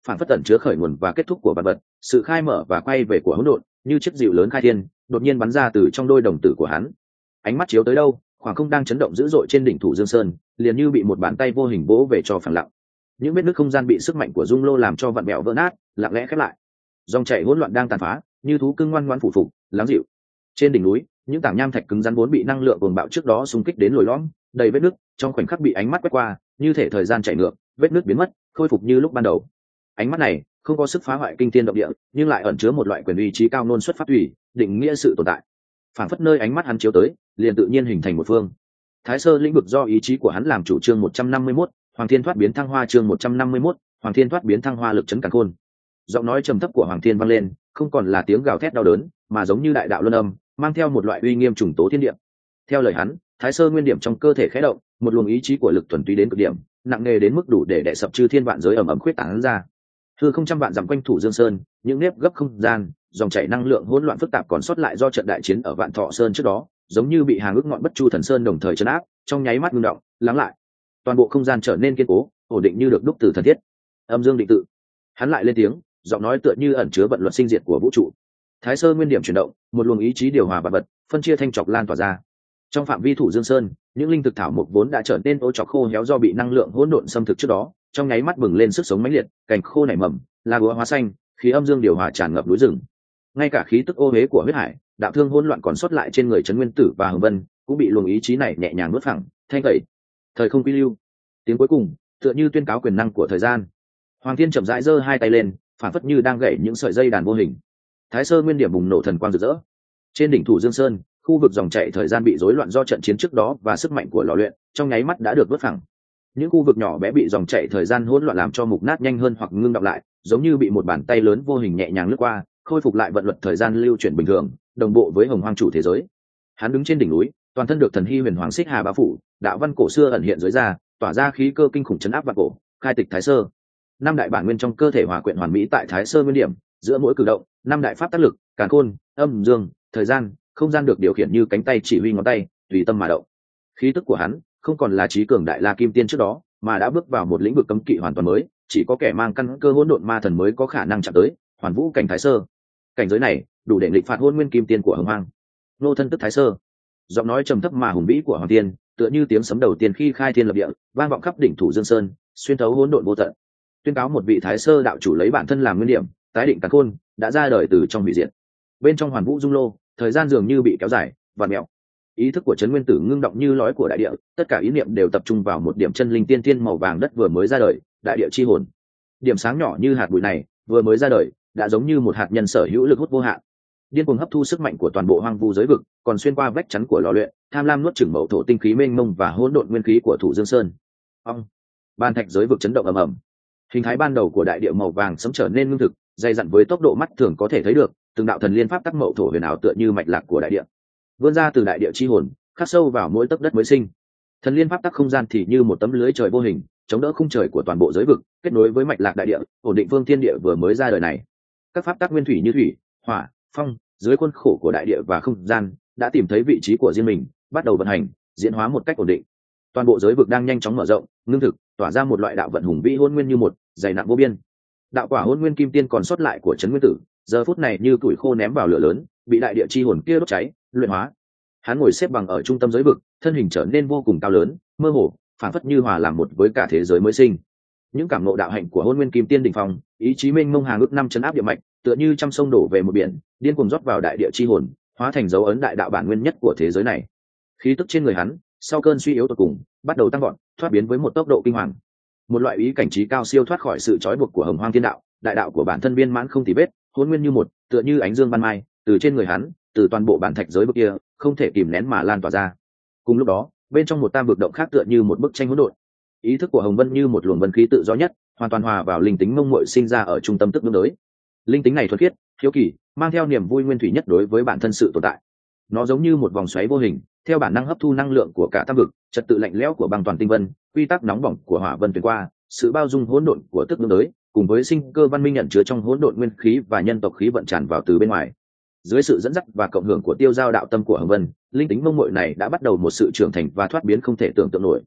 [SPEAKER 1] phản phất tẩn chứa khởi nguồn và kết thúc của vật vật, sự khai mở và quay về của hỗn độn, như chiếc dịu lớn khai thiên đột nhiên bắn ra từ trong đôi đồng tử của hắn. Ánh mắt chiếu tới đâu, khoảng không đang chấn động dữ dội trên đỉnh Thủ Dương Sơn liền như bị một bàn tay vô hình vỗ về cho phẳng lặng. Những vết nứt không gian bị sức mạnh của dung lô làm cho vặn bẹo vỡ nát, lặng lẽ khép lại. Dòng chảy hỗn loạn đang tàn phá, như thú cưng ngoan ngoãn phủ phục lắng dịu. Trên đỉnh núi, những tảng nham thạch cứng rắn vốn bị năng lượng cuồng bạo trước đó xung kích đến lồi lõm, đầy vết nứt, trong khoảnh khắc bị ánh mắt quét qua, như thể thời gian chảy ngược, vết nứt biến mất, khôi phục như lúc ban đầu. Ánh mắt này không có sức phá hoại kinh thiên động địa, nhưng lại ẩn chứa một loại quyền uy trí cao nôn xuất phát thủy, định nghĩa sự tồn tại. Phản phất nơi ánh mắt hắn chiếu tới, liền tự nhiên hình thành một phương. Thái Sơ lĩnh vực do ý chí của hắn làm chủ, chương một trăm năm mươi mốt, Hoàng Thiên thoát biến thăng hoa, chương một trăm năm mươi mốt, Hoàng Thiên thoát biến thăng hoa, lực chấn càn khôn. Giọng nói trầm thấp của Hoàng Thiên vang lên, không còn là tiếng gào thét đau đớn, mà giống như đại đạo luân âm, mang theo một loại uy nghiêm trùng tố thiên địa. Theo lời hắn, Thái Sơ nguyên điểm trong cơ thể khẽ động, một luồng ý chí của lực thuần túy đến cực điểm, nặng nề đến mức đủ để đè sập chư thiên vạn giới ầm ầm khuyết tán ra. Hư không trăm vạn dặm quanh Thủ Dương Sơn, những nếp gấp không gian, dòng chảy năng lượng hỗn loạn phức tạp còn sót lại do trận đại chiến ở Vạn Thọ Sơn trước đó, giống như bị hàng ức ngọn bất chu thần sơn đồng thời chấn áp, trong nháy mắt ngưng động, lắng lại. Toàn bộ không gian trở nên kiên cố, ổn định như được đúc từ thần thiết. Âm dương định tự. Hắn lại lên tiếng, giọng nói tựa như ẩn chứa vận luật sinh diệt của vũ trụ. Thái Sơ nguyên điểm chuyển động, một luồng ý chí điều hòa vật vật, phân chia thanh trọc lan tỏa ra. Trong phạm vi Thủ Dương Sơn, những linh thực thảo mộc vốn đã trở nên ô trọc khô héo do bị năng lượng hỗn độn xâm thực trước đó, trong nháy mắt bừng lên sức sống mãnh liệt, cành khô nảy mầm, lá úa hóa xanh, khí âm dương điều hòa tràn ngập núi rừng. Ngay cả khí tức ô uế của huyết hải, đạo thương hỗn loạn còn sót lại trên người Trấn Nguyên Tử và Hồng Vân, cũng bị luồng ý chí này nhẹ nhàng nuốt phẳng, thanh tẩy. Thời không quy lưu. Tiếng cuối cùng, tựa như tuyên cáo quyền năng của thời gian. Hoàng Thiên chậm rãi giơ hai tay lên, phản phất như đang gảy những sợi dây đàn vô hình. Thái Sơ nguyên điểm bùng nổ thần quang rực rỡ. Trên đỉnh Thủ Dương Sơn, khu vực dòng chảy thời gian bị rối loạn do trận chiến trước đó và sức mạnh của lò luyện, trong nháy mắt đã được vớt phẳng. Những khu vực nhỏ bé bị dòng chảy thời gian hỗn loạn làm cho mục nát nhanh hơn hoặc ngưng đọng lại, giống như bị một bàn tay lớn vô hình nhẹ nhàng lướt qua, khôi phục lại vận luật thời gian lưu chuyển bình thường, đồng bộ với Hồng Hoang chủ thế giới. Hắn đứng trên đỉnh núi, toàn thân được thần hy huyền hoàng xích hà bao phủ, đạo văn cổ xưa ẩn hiện dưới da, tỏa ra khí cơ kinh khủng chấn áp vạn cổ, khai tịch Thái Sơ. Năm đại bản nguyên trong cơ thể hòa quyện hoàn mỹ tại Thái Sơ nguyên điểm, giữa mỗi cử động, năm đại pháp tác lực, càn khôn, âm dương, thời gian, không gian được điều khiển như cánh tay chỉ huy ngón tay, tùy tâm mà động. Khí tức của hắn không còn là trí cường đại la kim tiên trước đó, mà đã bước vào một lĩnh vực cấm kỵ hoàn toàn mới, chỉ có kẻ mang căn cơ hỗn độn ma thần mới có khả năng chạm tới, hoàn vũ cảnh Thái Sơ. Cảnh giới này đủ để nghịch phạt hôn nguyên kim tiên của Hồng Hoang. Nô thân tức Thái Sơ. Giọng nói trầm thấp mà hùng vĩ của Hoàng Tiên, tựa như tiếng sấm đầu tiên khi khai thiên lập địa, vang vọng khắp đỉnh Thủ Dương Sơn, xuyên thấu hỗn độn vô tận, tuyên cáo một vị Thái Sơ đạo chủ lấy bản thân làm nguyên điểm, tái định càn khôn, đã ra đời từ trong hủy diệt. Bên trong hoàn vũ dung lô, thời gian dường như bị kéo dài, vặn mèo. Ý thức của Trấn Nguyên Tử ngưng động như lõi của đại địa, tất cả ý niệm đều tập trung vào một điểm chân linh tiên thiên màu vàng đất vừa mới ra đời, đại địa chi hồn. Điểm sáng nhỏ như hạt bụi này, vừa mới ra đời, đã giống như một hạt nhân sở hữu lực hút vô hạn, điên cuồng hấp thu sức mạnh của toàn bộ hoang vu giới vực, còn xuyên qua vách chắn của lò luyện, tham lam nuốt chửng mậu thổ tinh khí mênh mông và hỗn độn nguyên khí của Thủ Dương Sơn. Ong, ban thạch giới vực chấn động ầm ầm. Hình thái ban đầu của đại địa màu vàng sẫm trở nên ngưng thực, dày dặn với tốc độ mắt thường có thể thấy được, từng đạo thần liên pháp tắc mậu thổ huyền ảo tựa như mạch lạc của đại địa, vươn ra từ đại địa chi hồn, khắc sâu vào mỗi tấc đất mới sinh. Thần liên pháp tắc không gian thì như một tấm lưới trời vô hình, chống đỡ khung trời của toàn bộ giới vực, kết nối với mạch lạc đại địa, ổn định phương thiên địa vừa mới ra đời này. Các pháp tắc nguyên thủy như thủy, hỏa, phong, dưới khuôn khổ của đại địa và không gian, đã tìm thấy vị trí của riêng mình, bắt đầu vận hành, diễn hóa một cách ổn định. Toàn bộ giới vực đang nhanh chóng mở rộng, ngưng thực, tỏa ra một loại đạo vận hùng vĩ hôn nguyên như một, dày nặng vô biên. Đạo quả hôn nguyên kim tiên còn sót lại của Trấn Nguyên Tử, giờ phút này như củi khô ném vào lửa lớn, bị đại địa chi hồn kia đốt cháy, luyện hóa. Hắn ngồi xếp bằng ở trung tâm giới vực, thân hình trở nên vô cùng cao lớn, mơ hồ, phản phất như hòa làm một với cả thế giới mới sinh. Những cảm ngộ đạo hạnh của hôn nguyên kim tiên đỉnh phong, ý chí minh mông hàng ước năm chấn áp địa mạch, tựa như trăm sông đổ về một biển, điên cuồng rót vào đại địa chi hồn, hóa thành dấu ấn đại đạo bản nguyên nhất của thế giới này. Khí tức trên người hắn, sau cơn suy yếu tột cùng, bắt đầu tăng vọt, thoát biến với một tốc độ kinh hoàng. Một loại ý cảnh trí cao siêu thoát khỏi sự trói buộc của Hồng Hoang Thiên Đạo, đại đạo của bản thân viên mãn không tì vết, hôn nguyên như một, tựa như ánh dương ban mai, từ trên người hắn, từ toàn bộ bản thạch giới vực kia, không thể kìm nén mà lan tỏa ra. Cùng lúc đó, bên trong một tam vực động khác tựa như một bức tranh hỗn độn, ý thức của Hồng Vân như một luồng vân khí tự do nhất, hoàn toàn hòa vào linh tính mông muội sinh ra ở trung tâm tức nước đới. Linh tính này thuần khiết, hiếu kỳ, mang theo niềm vui nguyên thủy nhất đối với bản thân sự tồn tại. Nó giống như một vòng xoáy vô hình, theo bản năng hấp thu năng lượng của cả tam vực, trật tự lạnh lẽo của băng toàn tinh vân, quy tắc nóng bỏng của hỏa vân truyền qua, sự bao dung hỗn độn của tức nước đới, cùng với sinh cơ văn minh nhận chứa trong hỗn độn nguyên khí và nhân tộc khí vận tràn vào từ bên ngoài. Dưới sự dẫn dắt và cộng hưởng của tiêu giao đạo tâm của Hồng Vân, linh tính mông muội này đã bắt đầu một sự trưởng thành và thoát biến không thể tưởng tượng nổi.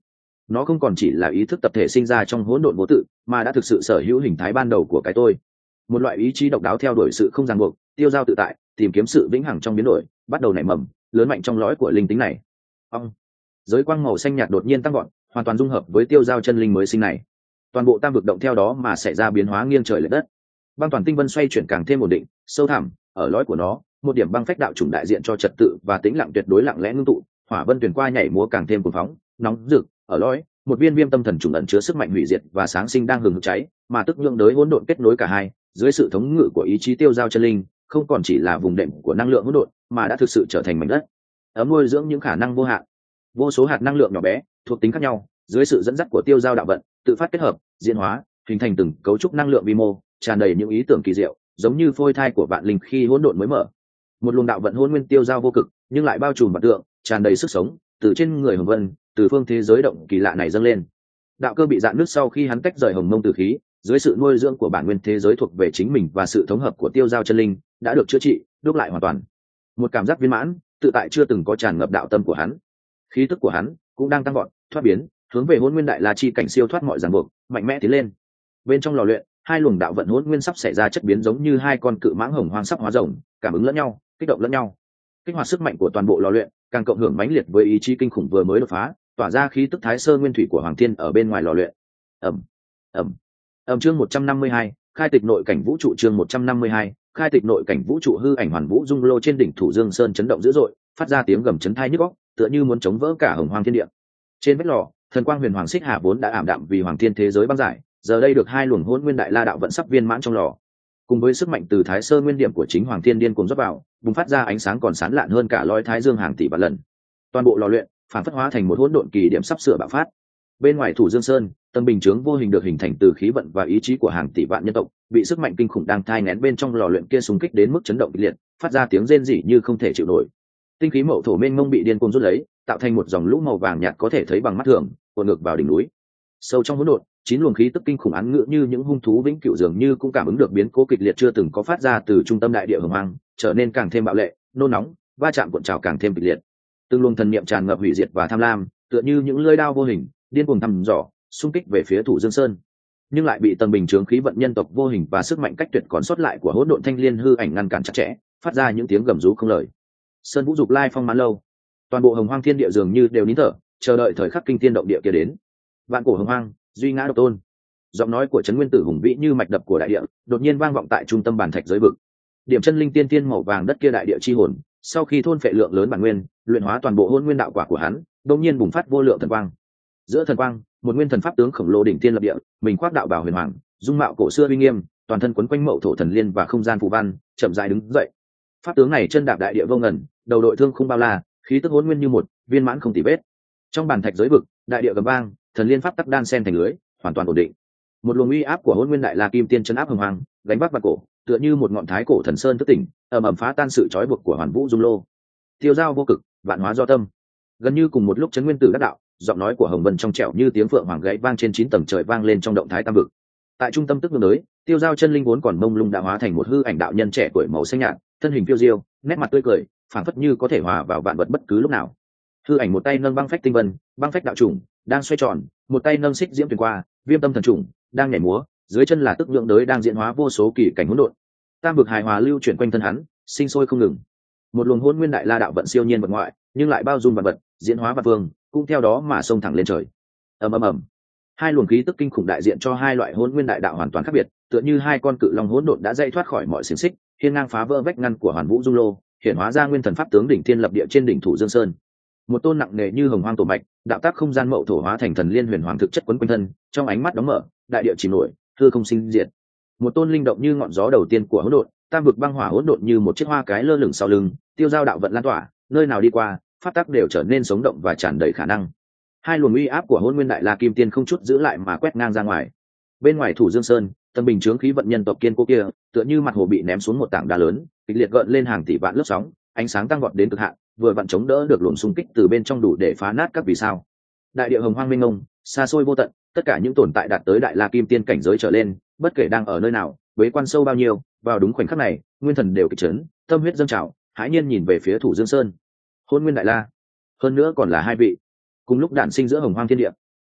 [SPEAKER 1] nó không còn chỉ là ý thức tập thể sinh ra trong hỗn độn vô tự, mà đã thực sự sở hữu hình thái ban đầu của cái tôi, một loại ý chí độc đáo theo đuổi sự không ràng buộc, tiêu dao tự tại, tìm kiếm sự vĩnh hằng trong biến đổi, bắt đầu nảy mầm lớn mạnh trong lõi của linh tính này. Ông giới quang màu xanh nhạt đột nhiên tăng gọn, hoàn toàn dung hợp với tiêu dao chân linh mới sinh này. Toàn bộ tam vực động theo đó mà xảy ra biến hóa nghiêng trời lệch đất. Băng toàn tinh vân xoay chuyển càng thêm ổn định, sâu thẳm, ở lõi của nó, một điểm băng phách đạo chủng đại diện cho trật tự và tĩnh lặng tuyệt đối lặng lẽ ngưng tụ, hỏa vân tuyển qua nhảy múa càng thêm cuồng phóng, nóng rực, ở lõi, một viên viêm tâm thần trùng ẩn chứa sức mạnh hủy diệt và sáng sinh đang hừng hực cháy, mà tức nhượng đới hỗn độn kết nối cả hai, dưới sự thống ngự của ý chí tiêu giao chân linh, không còn chỉ là vùng đệm của năng lượng hỗn độn, mà đã thực sự trở thành mảnh đất ấm nuôi dưỡng những khả năng vô hạn. Vô số hạt năng lượng nhỏ bé, thuộc tính khác nhau, dưới sự dẫn dắt của tiêu giao đạo vận, tự phát kết hợp, diễn hóa, hình thành từng cấu trúc năng lượng vi mô, tràn đầy những ý tưởng kỳ diệu, giống như phôi thai của vạn linh khi hỗn độn mới mở. Một luồng đạo vận hỗn nguyên tiêu giao vô cực, nhưng lại bao trùm vạn tượng, tràn đầy sức sống, từ trên người Hồng Vân, từ phương thế giới động kỳ lạ này dâng lên. Đạo cơ bị dạn nứt sau khi hắn tách rời Hồng Mông tử khí, dưới sự nuôi dưỡng của bản nguyên thế giới thuộc về chính mình và sự thống hợp của tiêu giao chân linh, đã được chữa trị, đúc lại hoàn toàn. Một cảm giác viên mãn, tự tại chưa từng có tràn ngập đạo tâm của hắn. Khí tức của hắn cũng đang tăng vọt, thoát biến, hướng về hỗn nguyên đại la chi cảnh siêu thoát mọi ràng buộc, mạnh mẽ tiến lên. Bên trong lò luyện, hai luồng đạo vận hỗn nguyên sắp xảy ra chất biến giống như hai con cự mãng hồng hoang sắp hóa rồng, cảm ứng lẫn nhau, kích động lẫn nhau. Kích hoạt sức mạnh của toàn bộ lò luyện, càng cộng hưởng mãnh liệt với ý chí kinh khủng vừa mới đột phá, tỏa ra khí tức thái sơ nguyên thủy của hoàng thiên ở bên ngoài lò luyện. Ầm, ầm, ầm. Chương một trăm năm mươi hai, khai tịch nội cảnh vũ trụ. Chương một trăm năm mươi hai, khai tịch nội cảnh vũ trụ. Hư ảnh hoàn vũ dung lô trên đỉnh Thủ Dương Sơn chấn động dữ dội, phát ra tiếng gầm chấn thai nhức óc, tựa như muốn chống vỡ cả hồng hoang thiên địa. Trên vách lò, thần quang huyền hoàng xích hà vốn đã ảm đạm vì hoàng thiên thế giới băng giải, giờ đây được hai luồng hỗn nguyên đại la đạo vận sắp viên mãn trong lò, cùng với sức mạnh từ thái sơ nguyên điểm của chính hoàng thiên điên cuồng rót vào, bùng phát ra ánh sáng còn sáng lạn hơn cả lói thái dương hàng tỷ vạn lần. Toàn bộ lò luyện phản phất hóa thành một hỗn độn kỳ điểm sắp sửa bạo phát. Bên ngoài Thủ Dương Sơn, tầng bình chướng vô hình được hình thành từ khí vận và ý chí của hàng tỷ vạn nhân tộc, bị sức mạnh kinh khủng đang thai nghén bên trong lò luyện kia xung kích đến mức chấn động kịch liệt, phát ra tiếng rên rỉ như không thể chịu nổi. Tinh khí mậu thổ mênh mông bị điên cuồng rút lấy, tạo thành một dòng lũ màu vàng nhạt có thể thấy bằng mắt thường, cuộn ngược vào đỉnh núi. Sâu trong hỗn độn, chín luồng khí tức kinh khủng án ngữ như những hung thú vĩnh cửu dường như cũng cảm ứng được biến cố kịch liệt chưa từng có phát ra từ trung tâm đại địa hồng hoang, trở nên càng thêm bạo lệ, nôn nóng, va chạm cuộn trào càng thêm kịch liệt. Từng luồng thần niệm tràn ngập hủy diệt và tham lam, tựa như những lưỡi đao vô hình, điên cuồng thăm dò, xung kích về phía Thủ Dương Sơn, nhưng lại bị tầng bình chướng khí vận nhân tộc vô hình và sức mạnh cách tuyệt còn sót lại của hỗn độn thanh liên hư ảnh ngăn cản chặt chẽ, phát ra những tiếng gầm rú không lời. Sơn vũ dục lai phong mãn lâu, toàn bộ hồng hoang thiên địa dường như đều nín thở, chờ đợi thời khắc kinh thiên động địa kia đến. Vạn cổ hồng hoang, duy ngã độc tôn. Giọng nói của trấn nguyên tử hùng vĩ như mạch đập của đại địa, đột nhiên vang vọng tại trung tâm bàn thạch giới vực. Điểm chân linh tiên tiên màu vàng đất kia đại địa chi hồn, sau khi thôn phệ lượng lớn bản nguyên, luyện hóa toàn bộ hôn nguyên đạo quả của hắn, đột nhiên bùng phát vô lượng thần quang. Giữa thần quang, một nguyên thần pháp tướng khổng lồ đỉnh tiên lập địa, mình khoác đạo bào huyền hoàng, dung mạo cổ xưa uy nghiêm, toàn thân quấn quanh mậu thổ thần liên và không gian phù văn, chậm rãi đứng dậy. Pháp tướng này chân đạp đại địa vô ngần, đầu đội thương khung bao la, khí tức hỗn nguyên như một, viên mãn không tì vết. Trong bàn thạch giới vực, đại địa gầm vang, thần liên pháp tắc đan sen thành lưới, hoàn toàn ổn định. Một luồng uy áp của hỗn nguyên đại la kim tiên chấn áp hồng hoàng, gánh vác vạn cổ, tựa như một ngọn thái cổ thần sơn thức tỉnh, ầm ầm phá tan sự trói buộc của hoàn vũ dung lô. Tiêu giao vô cực, vạn hóa do tâm. Gần như cùng một lúc trấn nguyên tử đắc đạo, giọng nói của hồng vân trong trẻo như tiếng phượng hoàng gãy vang trên chín tầng trời vang lên trong động thái tam vực. Tại trung tâm tức ngưỡng đới, tiêu giao chân linh vốn còn mông lung đã hóa thành một hư ảnh đạo nhân trẻ tuổi màu xanh nhạt, thân hình phiêu diêu, nét mặt tươi cười, phảng phất như có thể hòa vào vạn vật bất cứ lúc nào. Hư ảnh một tay nâng băng phách tinh vân, băng phách đạo trùng đang xoay tròn, một tay nâng xích diễm tuyền qua, viêm tâm thần trùng đang nhảy múa, dưới chân là tức nhượng đới đang diễn hóa vô số kỳ cảnh hỗn độn. Tam vực hài hòa lưu chuyển quanh thân hắn, sinh sôi không ngừng. Một luồng hỗn nguyên đại la đạo vận siêu nhiên vật ngoại, nhưng lại bao dung vạn vật, diễn hóa vạn vương, cũng theo đó mà xông thẳng lên trời. Ầm ầm ầm. Hai luồng khí tức kinh khủng đại diện cho hai loại hỗn nguyên đại đạo hoàn toàn khác biệt, tựa như hai con cự long hỗn độn đã dây thoát khỏi mọi xiềng xích, hiên ngang phá vỡ vách ngăn của hoàn vũ dung lô, hiện hóa ra nguyên thần pháp tướng đỉnh thiên lập địa trên đỉnh Thủ Dương Sơn. Một tôn nặng nề như hồng hoang tổ mạch, đạo tác không gian mậu thổ hóa thành thần liên huyền hoàng thực chất quấn quanh thân, trong ánh mắt đóng mở, đại địa chìm nổi, hư không sinh diệt. Một tôn linh động như ngọn gió đầu tiên của hỗn độn, tam vực băng hỏa hỗn độn như một chiếc hoa cái lơ lửng sau lưng, tiêu giao đạo vận lan tỏa, nơi nào đi qua, pháp tắc đều trở nên sống động và tràn đầy khả năng. Hai luồng uy áp của hỗn nguyên đại la kim tiên không chút giữ lại mà quét ngang ra ngoài. Bên ngoài Thủ Dương Sơn, tầng bình chướng khí vận nhân tộc kiên cố kia, tựa như mặt hồ bị ném xuống một tảng đá lớn, kịch liệt gợn lên hàng tỷ vạn lớp sóng, ánh sáng tăng vọt đến cực hạn, vừa vặn chống đỡ được luồng xung kích từ bên trong đủ để phá nát các vì sao. Đại địa hồng hoang mênh mông, xa xôi vô tận, tất cả những tồn tại đạt tới đại la kim tiên cảnh giới trở lên, bất kể đang ở nơi nào, bế quan sâu bao nhiêu, vào đúng khoảnh khắc này, nguyên thần đều kịch chấn, tâm huyết dâng trào, hãi nhiên nhìn về phía Thủ Dương Sơn. Hôn nguyên đại la, hơn nữa còn là hai vị, cùng lúc đản sinh giữa hồng hoang thiên địa.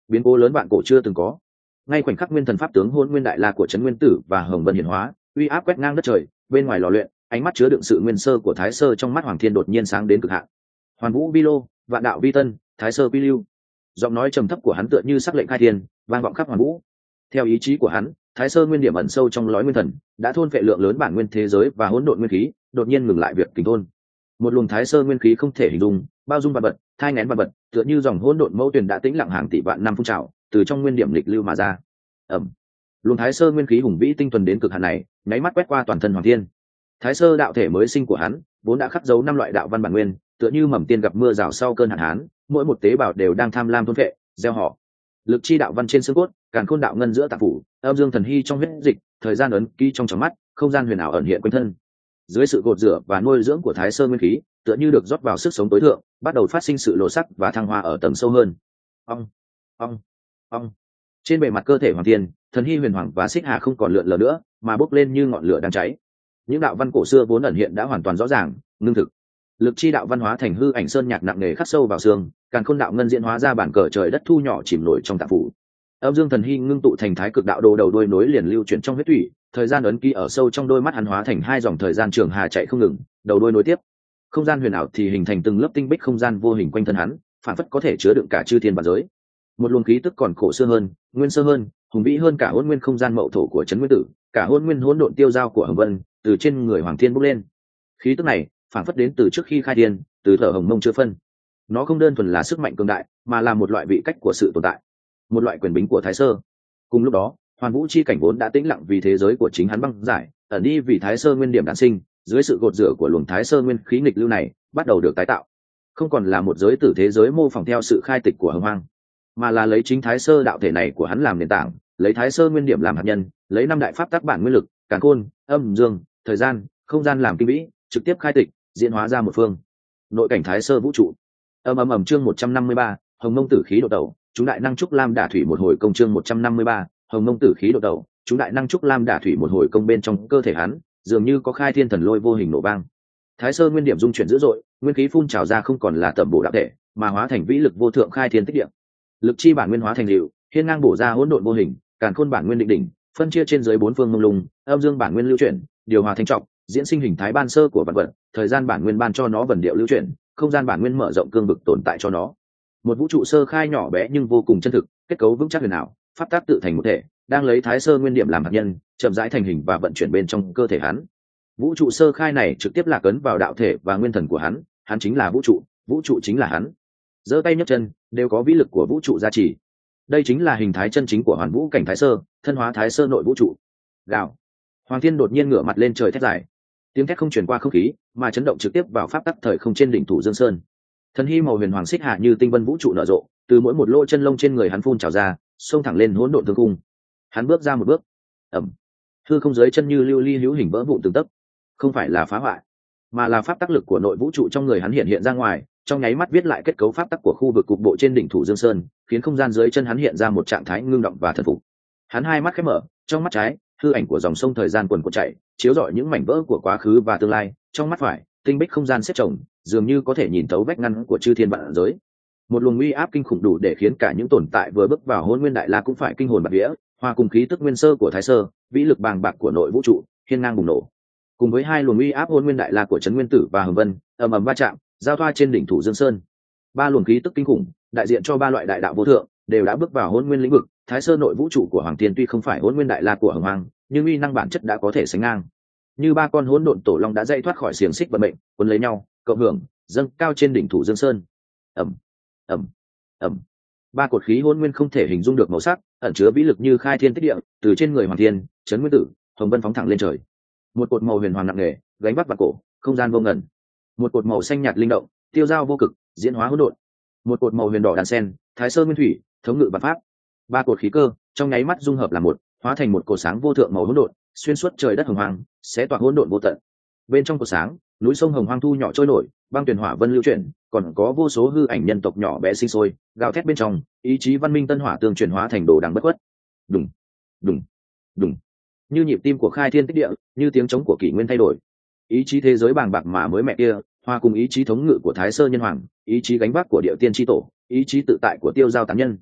[SPEAKER 1] biến cố lớn vạn cổ chưa từng có. Ngay khoảnh khắc nguyên thần pháp tướng hôn nguyên đại la của trấn nguyên tử và hồng vân hiển hóa, uy áp quét ngang đất trời, bên ngoài lò luyện ánh mắt chứa đựng sự nguyên sơ của thái sơ trong mắt hoàng thiên đột nhiên sáng đến cực hạn. Hoàn vũ vi lô, vạn đạo vi tân, thái sơ vi lưu. Giọng nói trầm thấp của hắn tựa như sắc lệnh khai thiên, vang vọng khắp hoàn vũ. Theo ý chí của hắn, thái sơ nguyên điểm ẩn sâu trong lói nguyên thần đã thôn phệ lượng lớn bản nguyên thế giới và hỗn độn nguyên khí, đột nhiên ngừng lại việc kình thôn. Một luồng thái sơ nguyên khí không thể hình dung, bao dung vạn vật, thai nghén vạn vật, tựa như dòng hỗn độn mẫu tuyền đã tĩnh lặng hàng tỷ vạn năm phun trào, từ trong nguyên điểm lịch lưu mà ra. Ẩm. Luồng thái sơ nguyên khí hùng vĩ tinh thuần đến cực hạn này, nháy mắt quét qua toàn thân hoàng thiên. Thái sơ đạo thể mới sinh của hắn, vốn đã khắc dấu năm loại đạo văn bản nguyên, tựa như mầm tiên gặp mưa rào sau cơn hạn hán, mỗi một tế bào đều đang tham lam thôn phệ, gieo họ. Lực chi đạo văn trên xương cốt, càn khôn đạo ngân giữa tạng phủ, âm dương thần hy trong huyết dịch, thời gian ấn ký trong tròng mắt, không gian huyền ảo ẩn hiện quanh thân. Dưới sự gột rửa và nuôi dưỡng của thái sơ nguyên khí, tựa như được rót vào sức sống tối thượng, bắt đầu phát sinh sự lộ sắc và thăng hoa ở tầng sâu hơn. Ong, ong, ong. Trên bề mặt cơ thể hoàng thiên, thần hy huyền hoàng và xích hà không còn lượn lờ nữa, mà bốc lên như ngọn lửa đang cháy. Những đạo văn cổ xưa vốn ẩn hiện đã hoàn toàn rõ ràng, ngưng thực. Lực chi đạo văn hóa thành hư ảnh sơn nhạc nặng nề khắc sâu vào xương, càn khôn đạo ngân diễn hóa ra bản cờ trời đất thu nhỏ chìm nổi trong tạng phủ. Âm dương thần hy ngưng tụ thành thái cực đạo đồ đầu đuôi nối liền lưu chuyển trong huyết thủy, thời gian ấn ký ở sâu trong đôi mắt hắn hóa thành hai dòng thời gian trường hà chạy không ngừng, đầu đuôi nối tiếp. Không gian huyền ảo thì hình thành từng lớp tinh bích không gian vô hình quanh thân hắn, phản phất có thể chứa đựng cả chư thiên vạn giới. Một luồng khí tức còn cổ xưa hơn, nguyên sơ hơn, hùng vĩ hơn cả hôn nguyên không gian mậu thổ của trấn nguyên tử, cả hôn nguyên hỗn độn tiêu giao của hồng vân, từ trên người hoàng thiên bốc lên. Khí tức này phản phất đến từ trước khi khai thiên, từ thở hồng mông chưa phân. Nó không đơn thuần là sức mạnh cường đại, mà là một loại vị cách của sự tồn tại, một loại quyền bính của thái sơ. Cùng lúc đó, hoàn vũ chi cảnh vốn đã tĩnh lặng vì thế giới của chính hắn băng giải, ẩn đi vì thái sơ nguyên điểm đản sinh, dưới sự gột rửa của luồng thái sơ nguyên khí nghịch lưu này, bắt đầu được tái tạo. Không còn là một giới tử thế giới mô phỏng theo sự khai tịch của hồng hoang, mà là lấy chính thái sơ đạo thể này của hắn làm nền tảng, lấy thái sơ nguyên điểm làm hạt nhân, lấy năm đại pháp tác bản nguyên lực, càn khôn, âm dương, thời gian, không gian làm kinh vĩ, trực tiếp khai tịch, diễn hóa ra một phương nội cảnh thái sơ vũ trụ. Ầm ầm ầm chương một trăm năm mươi ba, hồng mông tử khí độ đầu, chúng đại năng trúc lam đả thủy một hồi công chương một trăm năm mươi ba, hồng mông tử khí độ đầu, chúng đại năng trúc lam đả thủy một hồi công bên trong cơ thể hắn, dường như có khai thiên thần lôi vô hình nổ vang. Thái sơ nguyên điểm dung chuyển dữ dội, nguyên khí phun trào ra không còn là tẩm bổ đạo thể, mà hóa thành vĩ lực vô thượng khai thiên tích địa. Lực chi bản nguyên hóa thành liệu, hiên ngang bổ ra hỗn độn vô hình, càn khôn bản nguyên định đỉnh, phân chia trên dưới bốn phương mông lung, âm dương bản nguyên lưu chuyển, điều hòa thành trọng, diễn sinh hình thái ban sơ của vật vật, thời gian bản nguyên ban cho nó vần điệu lưu chuyển, không gian bản nguyên mở rộng cương vực tồn tại cho nó. Một vũ trụ sơ khai nhỏ bé nhưng vô cùng chân thực, kết cấu vững chắc huyền ảo, pháp tác tự thành một thể, đang lấy thái sơ nguyên điểm làm hạt nhân, chậm rãi thành hình và vận chuyển bên trong cơ thể hắn. Vũ trụ sơ khai này trực tiếp lạc ấn vào đạo thể và nguyên thần của hắn, hắn chính là vũ trụ, vũ trụ chính là hắn. Giơ tay nhấc chân đều có vĩ lực của vũ trụ gia trì. Đây chính là hình thái chân chính của hoàn vũ cảnh thái sơ, thân hóa thái sơ nội vũ trụ. Gào. Hoàng thiên đột nhiên ngửa mặt lên trời thét dài. Tiếng thét không truyền qua không khí, mà chấn động trực tiếp vào pháp tắc thời không trên đỉnh thủ Dương Sơn. Thần hy màu huyền hoàng xích hạ như tinh vân vũ trụ nở rộ, từ mỗi một lỗ chân lông trên người hắn phun trào ra, xông thẳng lên hỗn độn thương cung. Hắn bước ra một bước, ầm, hư không dưới chân như lưu ly hữu hình vỡ vụn từng tấc. Không phải là phá hoại, mà là pháp tắc lực của nội vũ trụ trong người hắn hiện hiện ra ngoài, trong nháy mắt viết lại kết cấu pháp tắc của khu vực cục bộ trên đỉnh thủ Dương Sơn, khiến không gian dưới chân hắn hiện ra một trạng thái ngưng động và thần phục. Hắn hai mắt khép mở, trong mắt trái, hư ảnh của dòng sông thời gian quần cuộn chảy, chiếu rọi những mảnh vỡ của quá khứ và tương lai, trong mắt phải, tinh bích không gian xếp chồng, dường như có thể nhìn thấu vách ngăn của chư thiên vạn giới. Một luồng uy áp kinh khủng đủ để khiến cả những tồn tại vừa bước vào hôn nguyên đại la cũng phải kinh hồn bạt vía, hòa cùng khí tức nguyên sơ của thái sơ, vĩ lực bàng bạc của nội vũ trụ, hiên ngang bùng nổ. Cùng với hai luồng uy áp hôn nguyên đại la của trấn nguyên tử và hồng vân, ầm ầm va chạm, giao thoa trên đỉnh thủ Dương Sơn. Ba luồng khí tức kinh khủng, đại diện cho ba loại đại đạo vô thượng, đều đã bước vào hôn nguyên lĩnh vực. Thái sơ nội vũ trụ của hoàng thiên tuy không phải hôn nguyên đại la của hồng hoàng, nhưng uy năng bản chất đã có thể sánh ngang. Như ba con hỗn độn tổ long đã dậy thoát khỏi xiềng xích vận mệnh, cuốn lấy nhau, cộng hưởng, dâng cao trên đỉnh thủ Dương Sơn. Ầm, ầm, ầm. Ba cột khí hỗn nguyên không thể hình dung được màu sắc, ẩn chứa vĩ lực như khai thiên tích địa, từ trên người hoàng thiên, trấn nguyên tử, hồng vân phóng thẳng lên trời. Một cột màu huyền hoàng nặng nề, gánh vác vạn cổ, không gian vô ngần. Một cột màu xanh nhạt linh động, tiêu dao vô cực, diễn hóa hỗn độn. Một cột màu huyền đỏ đàn sen, thái sơ nguyên thủy, thống ngự vạn pháp. Ba cột khí cơ trong nháy mắt dung hợp làm một, hóa thành một cột sáng vô thượng màu hỗn độn, xuyên suốt trời đất hồng hoang, xé toạc hỗn độn vô tận. Bên trong cột sáng, núi sông hồng hoang thu nhỏ trôi nổi, băng tuyền hỏa vân lưu chuyển, còn có vô số hư ảnh nhân tộc nhỏ bé sinh sôi, gào thét bên trong, ý chí văn minh tân hỏa tương chuyển hóa thành đồ đằng bất khuất. Đùng, đùng, đùng. Như nhịp tim của khai thiên tích địa, như tiếng trống của kỷ nguyên thay đổi. Ý chí thế giới bàng bạc mà mới mẹ kia, hòa cùng ý chí thống ngự của thái sơ nhân hoàng, ý chí gánh vác của địa tiên tri tổ, ý chí tự tại của tiêu giao tán nhân.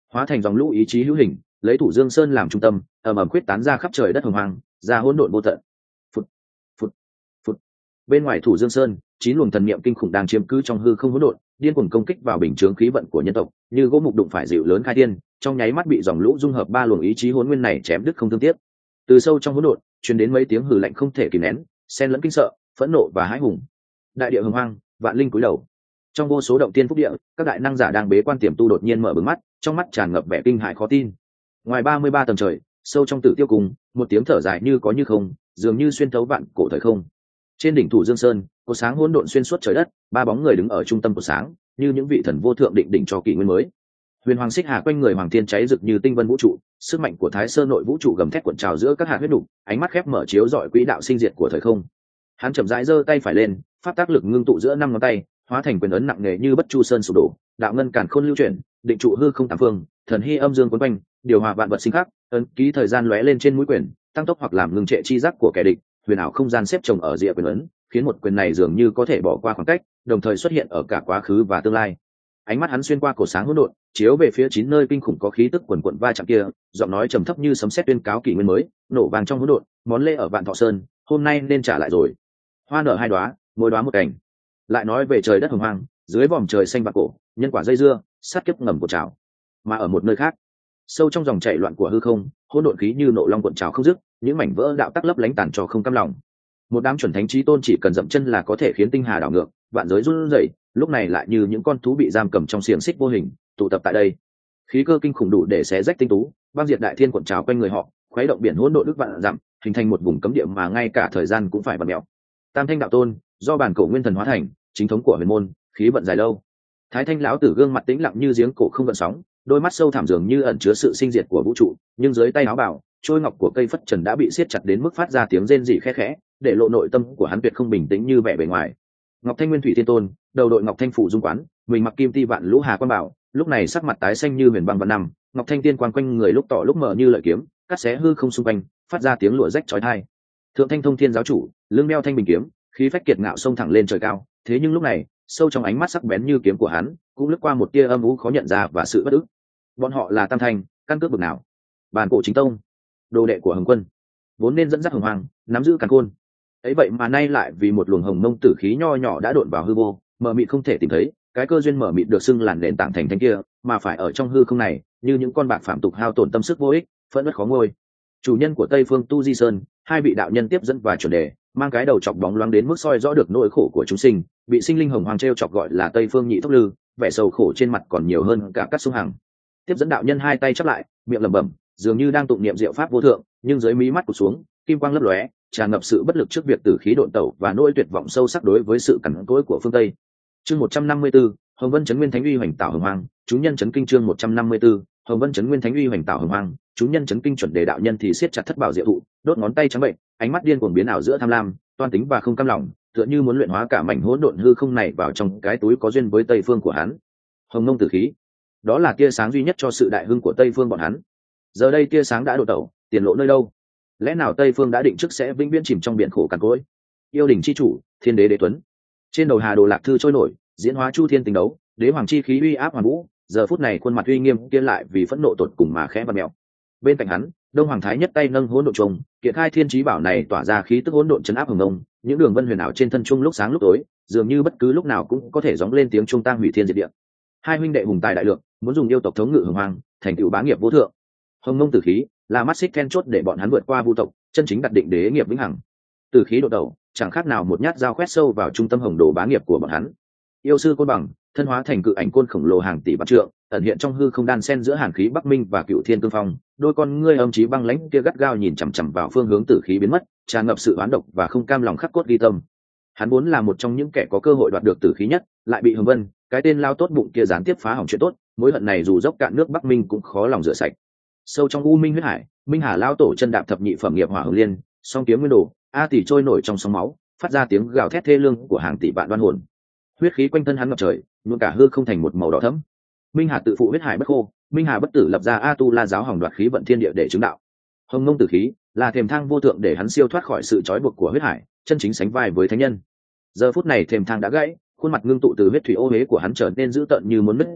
[SPEAKER 1] hóa thành dòng lũ ý chí hữu hình, lấy Thủ Dương Sơn làm trung tâm, ầm ầm quyết tán ra khắp trời đất hồng hoang, ra hỗn độn vô tận. Phụt, phụt, phụt. Bên ngoài Thủ Dương Sơn, chín luồng thần niệm kinh khủng đang chiếm cứ trong hư không hỗn độn, điên cuồng công kích vào bình chướng khí vận của nhân tộc, như gỗ mục đụng phải dịu lớn khai thiên, trong nháy mắt bị dòng lũ dung hợp ba luồng ý chí hỗn nguyên này chém đứt không thương tiếc. Từ sâu trong hỗn độn, truyền đến mấy tiếng hừ lạnh không thể kìm nén, xen lẫn kinh sợ, phẫn nộ và hãi hùng. Đại địa hồng hoang, vạn linh cúi đầu. Trong vô số động tiên phúc địa, các đại năng giả đang bế quan tiềm tu đột nhiên mở bừng mắt, trong mắt tràn ngập vẻ kinh hãi khó tin. Ngoài ba mươi ba tầng trời, sâu trong Tử Tiêu Cung, một tiếng thở dài như có như không, dường như xuyên thấu vạn cổ thời không. Trên đỉnh Thủ Dương Sơn, có sáng hỗn độn xuyên suốt trời đất, ba bóng người đứng ở trung tâm của sáng, như những vị thần vô thượng định định cho kỷ nguyên mới. Huyền Hoàng Xích Hà quanh người Hoàng Thiên cháy rực như tinh vân vũ trụ, sức mạnh của Thái Sơn nội vũ trụ gầm thét cuộn trào giữa các hạt huyết đục, ánh mắt khép mở chiếu rọi quỹ đạo sinh diệt của thời không. Hắn chậm rãi giơ tay phải lên, pháp tác lực ngưng tụ giữa năm ngón tay, hóa thành quyền ấn nặng nề như bất chu sơn sụp đổ, đạo ngân càn khôn lưu chuyển, định trụ hư không tám phương, thần hy âm dương quấn quanh, điều hòa vạn vật sinh khắc, ấn ký thời gian lóe lên trên mũi quyền, tăng tốc hoặc làm ngừng trệ chi giác của kẻ địch, huyền ảo không gian xếp chồng ở rìa quyền ấn, khiến một quyền này dường như có thể bỏ qua khoảng cách, đồng thời xuất hiện ở cả quá khứ và tương lai. Ánh mắt hắn xuyên qua cổ sáng hỗn độn, chiếu về phía chín nơi kinh khủng có khí tức quần quần va chạm kia, giọng nói trầm thấp như sấm sét tuyên cáo kỷ nguyên mới, nổ vàng trong hỗn độn, món lễ ở Vạn Thọ Sơn, hôm nay nên trả lại rồi. Hoa nở hai đóa, mỗi đóa một cành. Lại nói về trời đất hồng hoang, dưới vòm trời xanh vạn cổ, nhân quả dây dưa, sát kiếp ngầm của trào. Mà ở một nơi khác, sâu trong dòng chảy loạn của hư không, hỗn độn khí như nộ long cuộn trào không dứt, những mảnh vỡ đạo tắc lấp lánh tàn trò không cam lòng. Một đám chuẩn thánh chí tôn chỉ cần dậm chân là có thể khiến tinh hà đảo ngược, vạn giới run rẩy, lúc này lại như những con thú bị giam cầm trong xiềng xích vô hình, tụ tập tại đây. Khí cơ kinh khủng đủ để xé rách tinh tú, băng diệt đại thiên cuộn trào quanh người họ, khuấy động biển hỗn độn đức vạn dặm, hình thành một vùng cấm địa mà ngay cả thời gian cũng phải bật mèo. Tam thanh đạo tôn, do bản cổ nguyên thần hóa thành, chính thống của huyền môn, khí vận dài lâu. Thái thanh lão tử gương mặt tĩnh lặng như giếng cổ không gợn sóng, đôi mắt sâu thẳm dường như ẩn chứa sự sinh diệt của vũ trụ, nhưng dưới tay áo bào, trôi ngọc của cây phất trần đã bị siết chặt đến mức phát ra tiếng rên rỉ khẽ khẽ, để lộ nội tâm của hắn tuyệt không bình tĩnh như vẻ bề ngoài. Ngọc Thanh Nguyên Thủy Thiên Tôn, đầu đội Ngọc Thanh phủ dung quán, mình mặc kim ti vạn lũ hà quan bảo, lúc này sắc mặt tái xanh như huyền băng vạn năm, Ngọc Thanh tiên quang quanh người lúc tỏ lúc mở như lợi kiếm, cắt xé hư không xung quanh, phát ra tiếng lụa rách chói tai. Thượng Thanh Thông Thiên giáo chủ, lưng đeo thanh bình kiếm, khí phách kiệt ngạo xông thẳng lên trời cao, thế nhưng lúc này, sâu trong ánh mắt sắc bén như kiếm của hắn, cũng lướt qua một tia âm u khó nhận ra và sự bất ức. Bọn họ là Tam Thanh, căn cước bực nào? Bản cổ chính tông, đồ đệ của Hồng Quân, vốn nên dẫn dắt hồng hoàng, nắm giữ càn khôn. Ấy vậy mà nay lại vì một luồng hồng mông tử khí nho nhỏ đã độn vào hư vô, mờ mịt không thể tìm thấy, cái cơ duyên mờ mịt được xưng làn nền tảng thành thánh kia, mà phải ở trong hư không này, như những con bạc phạm tục hao tổn tâm sức vô ích, phẫn uất khó ngôi. Chủ nhân của Tây Phương Tu Di Sơn, hai vị đạo nhân tiếp dẫn và chuẩn đề, mang cái đầu chọc bóng loáng đến mức soi rõ được nỗi khổ của chúng sinh, bị sinh linh hồng hoàng treo chọc gọi là Tây Phương Nhị Thốc Lư, vẻ sầu khổ trên mặt còn nhiều hơn cả các sông hàng. Tiếp dẫn đạo nhân hai tay chắp lại, miệng lẩm bẩm, dường như đang tụng niệm diệu pháp vô thượng, nhưng dưới mí mắt cụt xuống, kim quang lấp lóe, tràn ngập sự bất lực trước việc tử khí độn tẩu và nỗi tuyệt vọng sâu sắc đối với sự cằn cỗi của phương Tây. Chương một trăm năm mươi tư, Hồng Vân Chấn Nguyên Thánh Uy Hoành Tạo Hồng Hoang, chúng nhân chấn kinh. Chương một trăm năm mươi tư, Hồng Vân Chấn Nguyên Thánh Uy Hoành Tạo Hồng Hoang, chúng nhân chấn kinh. Chuẩn đề đạo nhân thì siết chặt thất bảo diệu thụ, đốt ngón tay trắng bệnh, ánh mắt điên cuồng biến ảo giữa tham lam, toan tính và không cam lòng, tựa như muốn luyện hóa cả mảnh hỗn độn hư không này vào trong cái túi có duyên với Tây Phương của hắn. Hồng Mông tử khí, đó là tia sáng duy nhất cho sự đại hưng của Tây Phương bọn hắn. Giờ đây tia sáng đã đổ tẩu, tiền lộ nơi đâu? Lẽ nào Tây Phương đã định trước sẽ vĩnh viễn chìm trong biển khổ cằn cỗi? Yêu đình chi chủ, thiên đế đế tuấn, trên đầu hà đồ lạc thư trôi nổi, diễn hóa chu thiên tình đấu, đế hoàng chi khí uy áp hoàn vũ. Giờ phút này khuôn mặt uy nghiêm kia lại vì phẫn nộ tột cùng mà khẽ bật mèo. Bên cạnh hắn, đông hoàng thái nhất tay nâng hỗn độn trùng, kiện khai thiên chí bảo này tỏa ra khí tức hỗn độn chấn áp hồng ngông, những đường vân huyền ảo trên thân trung lúc sáng lúc tối, dường như bất cứ lúc nào cũng có thể gióng lên tiếng trung tang hủy thiên diệt địa. Hai huynh đệ hùng tài đại lượng, muốn dùng yêu tộc thống ngự hồng hoang, thành tựu bá nghiệp vô thượng. Hồng Mông tử khí là mắt xích then chốt để bọn hắn vượt qua vu tộc, chân chính đặt định đế nghiệp vĩnh hằng. Tử khí độ đầu, chẳng khác nào một nhát dao khoét sâu vào trung tâm hồng đồ bá nghiệp của bọn hắn. Yêu sư côn bằng, thân hóa thành cự ảnh côn khổng lồ hàng tỷ vạn trượng, ẩn hiện trong hư không đan xen giữa hàn khí bắc minh và cựu thiên cương phong, đôi con ngươi âm chí băng lãnh kia gắt gao nhìn chằm chằm vào phương hướng tử khí biến mất, tràn ngập sự oán độc và không cam lòng khắc cốt ghi tâm. Hắn vốn là một trong những kẻ có cơ hội đoạt được tử khí nhất, lại bị Hồng Vân, cái tên lao tốt bụng kia gián tiếp phá hỏng chuyện tốt, mối hận này dù dốc cạn nước Bắc Minh cũng khó lòng rửa sạch. Sâu trong u minh huyết hải, Minh Hà lao tổ chân đạp thập nhị phẩm nghiệp hỏa hồng liên, song kiếm nguyên đồ, a tỷ trôi nổi trong sóng máu, phát ra tiếng gào thét thê lương của hàng tỷ vạn đoan hồn. Huyết khí quanh thân hắn ngập trời, nhuộm cả hư không thành một màu đỏ thẫm. Minh Hà tự phụ huyết hải bất khô, Minh Hà bất tử lập ra A Tu La giáo hỏng đoạt khí vận thiên địa để chứng đạo. Hồng Mông tử khí là thềm thang vô thượng để hắn siêu thoát khỏi sự trói buộc của huyết hải, chân chính sánh vai với thánh nhân. Giờ phút này thềm thang đã gãy, khuôn mặt ngưng tụ từ huyết thủy ô huế của hắn trở nên dữ tợn như muốn nứt ra,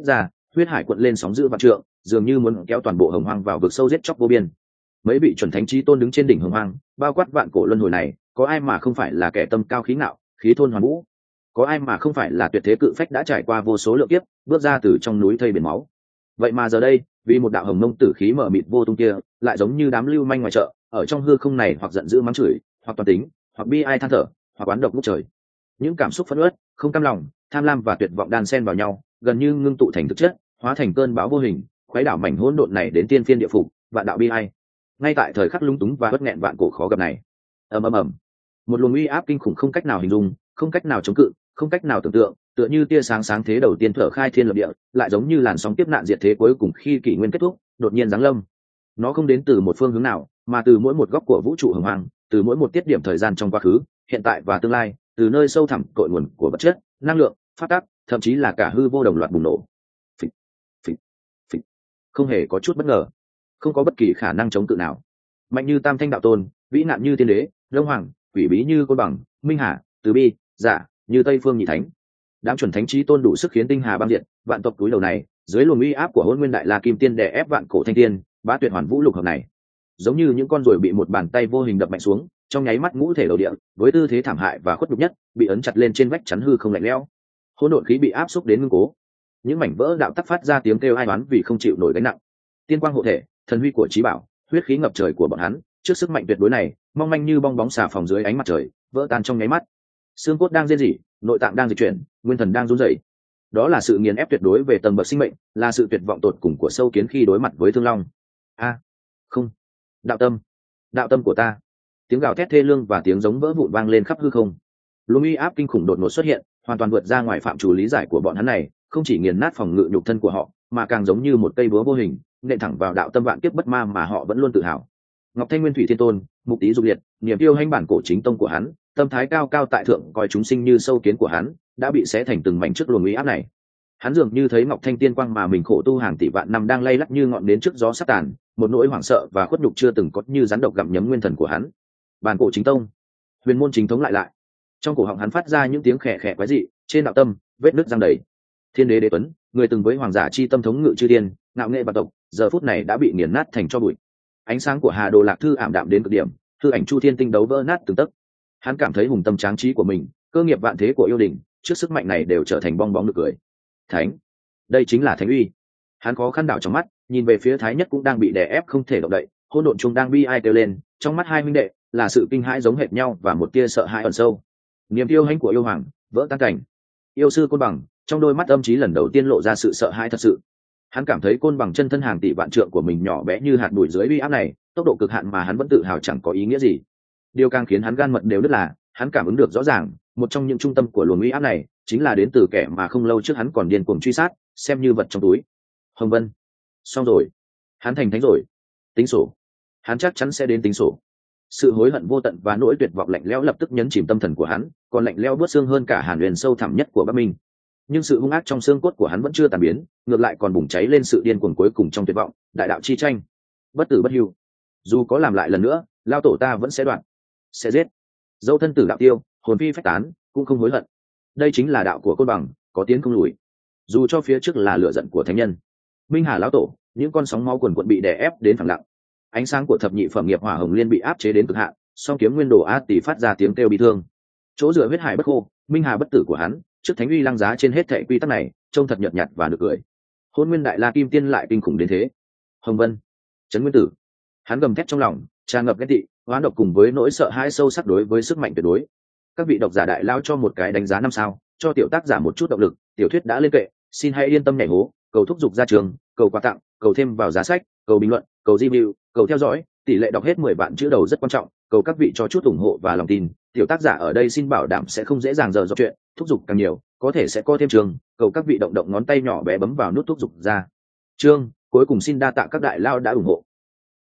[SPEAKER 1] huyết hải quận lên sóng dữ vạn trượng, dường như muốn kéo toàn bộ hồng hoang vào vực sâu giết chóc vô biên. Mấy vị chuẩn thánh chí tôn đứng trên đỉnh hồng hoang, bao quát vạn cổ luân hồi này, có ai mà không phải là kẻ tâm cao khí ngạo, khí thôn hoàn vũ? Có ai mà không phải là tuyệt thế cự phách đã trải qua vô số lượng kiếp, bước ra từ trong núi thây biển máu? Vậy mà giờ đây, vì một đạo hồng mông tử khí mở mịt vô tung kia, lại giống như đám lưu manh ngoài chợ, ở trong hư không này hoặc giận dữ mắng chửi, hoặc toàn tính, hoặc bi ai than thở, hoặc oán độc ngút trời. Những cảm xúc phẫn uất, không cam lòng, tham lam và tuyệt vọng đan xen vào nhau, gần như ngưng tụ thành thực chất, hóa thành cơn bão vô hình, khuấy đảo mảnh hỗn độn này đến tiên phiên địa phủ, vạn đạo bi ai. Ngay tại thời khắc lung túng và bất nghẹn vạn cổ khó gặp này, ầm ầm ầm, một luồng uy áp kinh khủng không cách nào hình dung, không cách nào chống cự, không cách nào tưởng tượng, tựa như tia sáng sáng thế đầu tiên thở khai thiên lập địa, lại giống như làn sóng tiếp nạn diệt thế cuối cùng khi kỷ nguyên kết thúc, đột nhiên giáng lâm. Nó không đến từ một phương hướng nào, mà từ mỗi một góc của vũ trụ hồng hoang, từ mỗi một tiết điểm thời gian trong quá khứ, hiện tại và tương lai, từ nơi sâu thẳm cội nguồn của vật chất, năng lượng, phát tác, thậm chí là cả hư vô đồng loạt bùng nổ. Phịch, phịch, phịch. Không hề có chút bất ngờ, không có bất kỳ khả năng chống cự nào. Mạnh như tam thanh đạo tôn, vĩ nạn như tiên đế, đông hoàng, quỷ bí như côn bằng, minh hà, từ bi, giả như tây phương nhị thánh, đám chuẩn thánh chí tôn đủ sức khiến tinh hà băng diệt, vạn tộc túi đầu này dưới luồng uy áp của hôn nguyên đại la kim tiên đè ép vạn cổ thanh tiên, bá tuyệt hoàn vũ lục hợp này, giống như những con ruồi bị một bàn tay vô hình đập mạnh xuống, trong nháy mắt ngũ thể đầu địa, với tư thế thảm hại và khuất nhục nhất, bị ấn chặt lên trên vách chắn hư không lạnh lẽo. Hỗn độn khí bị áp xúc đến ngưng cố, những mảnh vỡ đạo tắc phát ra tiếng kêu ai oán vì không chịu nổi gánh nặng. Tiên quang hộ thể, thần huy của trí bảo, huyết khí ngập trời của bọn hắn, trước sức mạnh tuyệt đối này, mong manh như bong bóng xà phòng dưới ánh mặt trời, vỡ tan trong nháy mắt. Xương cốt đang rên rỉ, nội tạng đang dịch chuyển, nguyên thần đang run rẩy. Đó là sự nghiền ép tuyệt đối về tầng bậc sinh mệnh, là sự tuyệt vọng tột cùng của sâu kiến khi đối mặt với thương long. A, không, đạo tâm, đạo tâm của ta! Tiếng gào thét thê lương và tiếng giống vỡ vụn vang lên khắp hư không. Luồng uy áp kinh khủng đột ngột xuất hiện, hoàn toàn vượt ra ngoài phạm trù lý giải của bọn hắn này, không chỉ nghiền nát phòng ngự nhục thân của họ, mà càng giống như một cây búa vô hình, nện thẳng vào đạo tâm vạn kiếp bất ma mà họ vẫn luôn tự hào. Ngọc Thanh Nguyên Thủy Thiên Tôn, Mục Tý Dục Liệt, niềm yêu hành bản cổ chính tông của hắn, tâm thái cao cao tại thượng coi chúng sinh như sâu kiến của hắn, đã bị xé thành từng mảnh trước luồng uy áp này. Hắn dường như thấy Ngọc Thanh tiên quang mà mình khổ tu hàng tỷ vạn năm đang lay lắc như ngọn nến trước gió sắp tàn, một nỗi hoảng sợ và khuất nhục chưa từng có như rắn độc gặm nhấm nguyên thần của hắn. Bản cổ chính tông, huyền môn chính thống lại lại. Trong cổ họng hắn phát ra những tiếng khè khè quái dị, trên đạo tâm, vết nứt răng đầy. Thiên đế đế tuấn, người từng với hoàng giả chi tâm thống ngự chư thiên, ngạo nghệ vạn tộc, giờ phút này đã bị nghiền nát thành tro bụi. Ánh sáng của Hà Đồ Lạc Thư ảm đạm đến cực điểm, thư ảnh chu thiên tinh đấu vỡ nát từng tấc. Hắn cảm thấy hùng tâm tráng trí của mình, cơ nghiệp vạn thế của yêu đình, trước sức mạnh này đều trở thành bong bóng nực cười. Thánh, đây chính là thánh uy. Hắn khó khăn đảo trong mắt, nhìn về phía Thái Nhất cũng đang bị đè ép không thể động đậy, hỗn độn trung đang bi ai kêu lên, trong mắt hai huynh đệ là sự kinh hãi giống hệt nhau và một tia sợ hãi ẩn sâu. Niềm yêu hãnh của yêu hoàng vỡ tan cảnh. Yêu sư Côn Bằng, trong đôi mắt âm trí lần đầu tiên lộ ra sự sợ hãi thật sự. Hắn cảm thấy Côn Bằng chân thân hàng tỷ vạn trượng của mình nhỏ bé như hạt bụi dưới uy áp này, tốc độ cực hạn mà hắn vẫn tự hào chẳng có ý nghĩa gì. Điều càng khiến hắn gan mật đều đứt là, hắn cảm ứng được rõ ràng, một trong những trung tâm của luồng uy áp này chính là đến từ kẻ mà không lâu trước hắn còn điên cuồng truy sát, xem như vật trong túi. Hồng Vân, xong rồi, hắn thành thánh rồi. Tính sổ, hắn chắc chắn sẽ đến tính sổ. Sự hối hận vô tận và nỗi tuyệt vọng lạnh lẽo lập tức nhấn chìm tâm thần của hắn, còn lạnh lẽo buốt xương hơn cả hàn huyền sâu thẳm nhất của Bắc Minh. Nhưng sự hung ác trong xương cốt của hắn vẫn chưa tàn biến, ngược lại còn bùng cháy lên sự điên cuồng cuối cùng trong tuyệt vọng, đại đạo chi tranh, bất tử bất hưu. Dù có làm lại lần nữa, lao tổ ta vẫn sẽ đoạn, sẽ giết. Dẫu thân tử đạo tiêu, hồn phi phách tán, cũng không hối hận. Đây chính là đạo của Côn Bằng, có tiến không lùi. Dù cho phía trước là lửa giận của thánh nhân. Minh Hà lão tổ, những con sóng máu quần quận bị đè ép đến phẳng lặng. Ánh sáng của thập nhị phẩm nghiệp hỏa hồng liên bị áp chế đến cực hạn, song kiếm nguyên đồ a tỷ phát ra tiếng kêu bi thương. Chỗ dựa huyết hải bất khô, Minh Hà bất tử của hắn, trước thánh uy lăng giá trên hết thảy quy tắc này, trông thật nhợt nhạt và nực cười. Hôn nguyên đại la kim tiên lại kinh khủng đến thế. Hồng Vân, Trấn Nguyên Tử, hắn gầm thét trong lòng, tràn ngập ghét tị, hoán độc cùng với nỗi sợ hãi sâu sắc đối với sức mạnh tuyệt đối. Các vị độc giả đại lao cho một cái đánh giá năm sao, cho tiểu tác giả một chút động lực, tiểu thuyết đã lên kệ, xin hãy yên tâm nhảy hố, cầu thúc giục ra trường, cầu quà tặng, cầu thêm vào giá sách, cầu bình luận, cầu review, cầu theo dõi, tỷ lệ đọc hết mười vạn chữ đầu rất quan trọng, cầu các vị cho chút ủng hộ và lòng tin. Tiểu tác giả ở đây xin bảo đảm sẽ không dễ dàng dở dọc chuyện, thúc giục càng nhiều, có thể sẽ có thêm trường, cầu các vị động động ngón tay nhỏ bé bấm vào nút thúc giục ra. Chương, cuối cùng xin đa tạ các đại lao đã ủng hộ.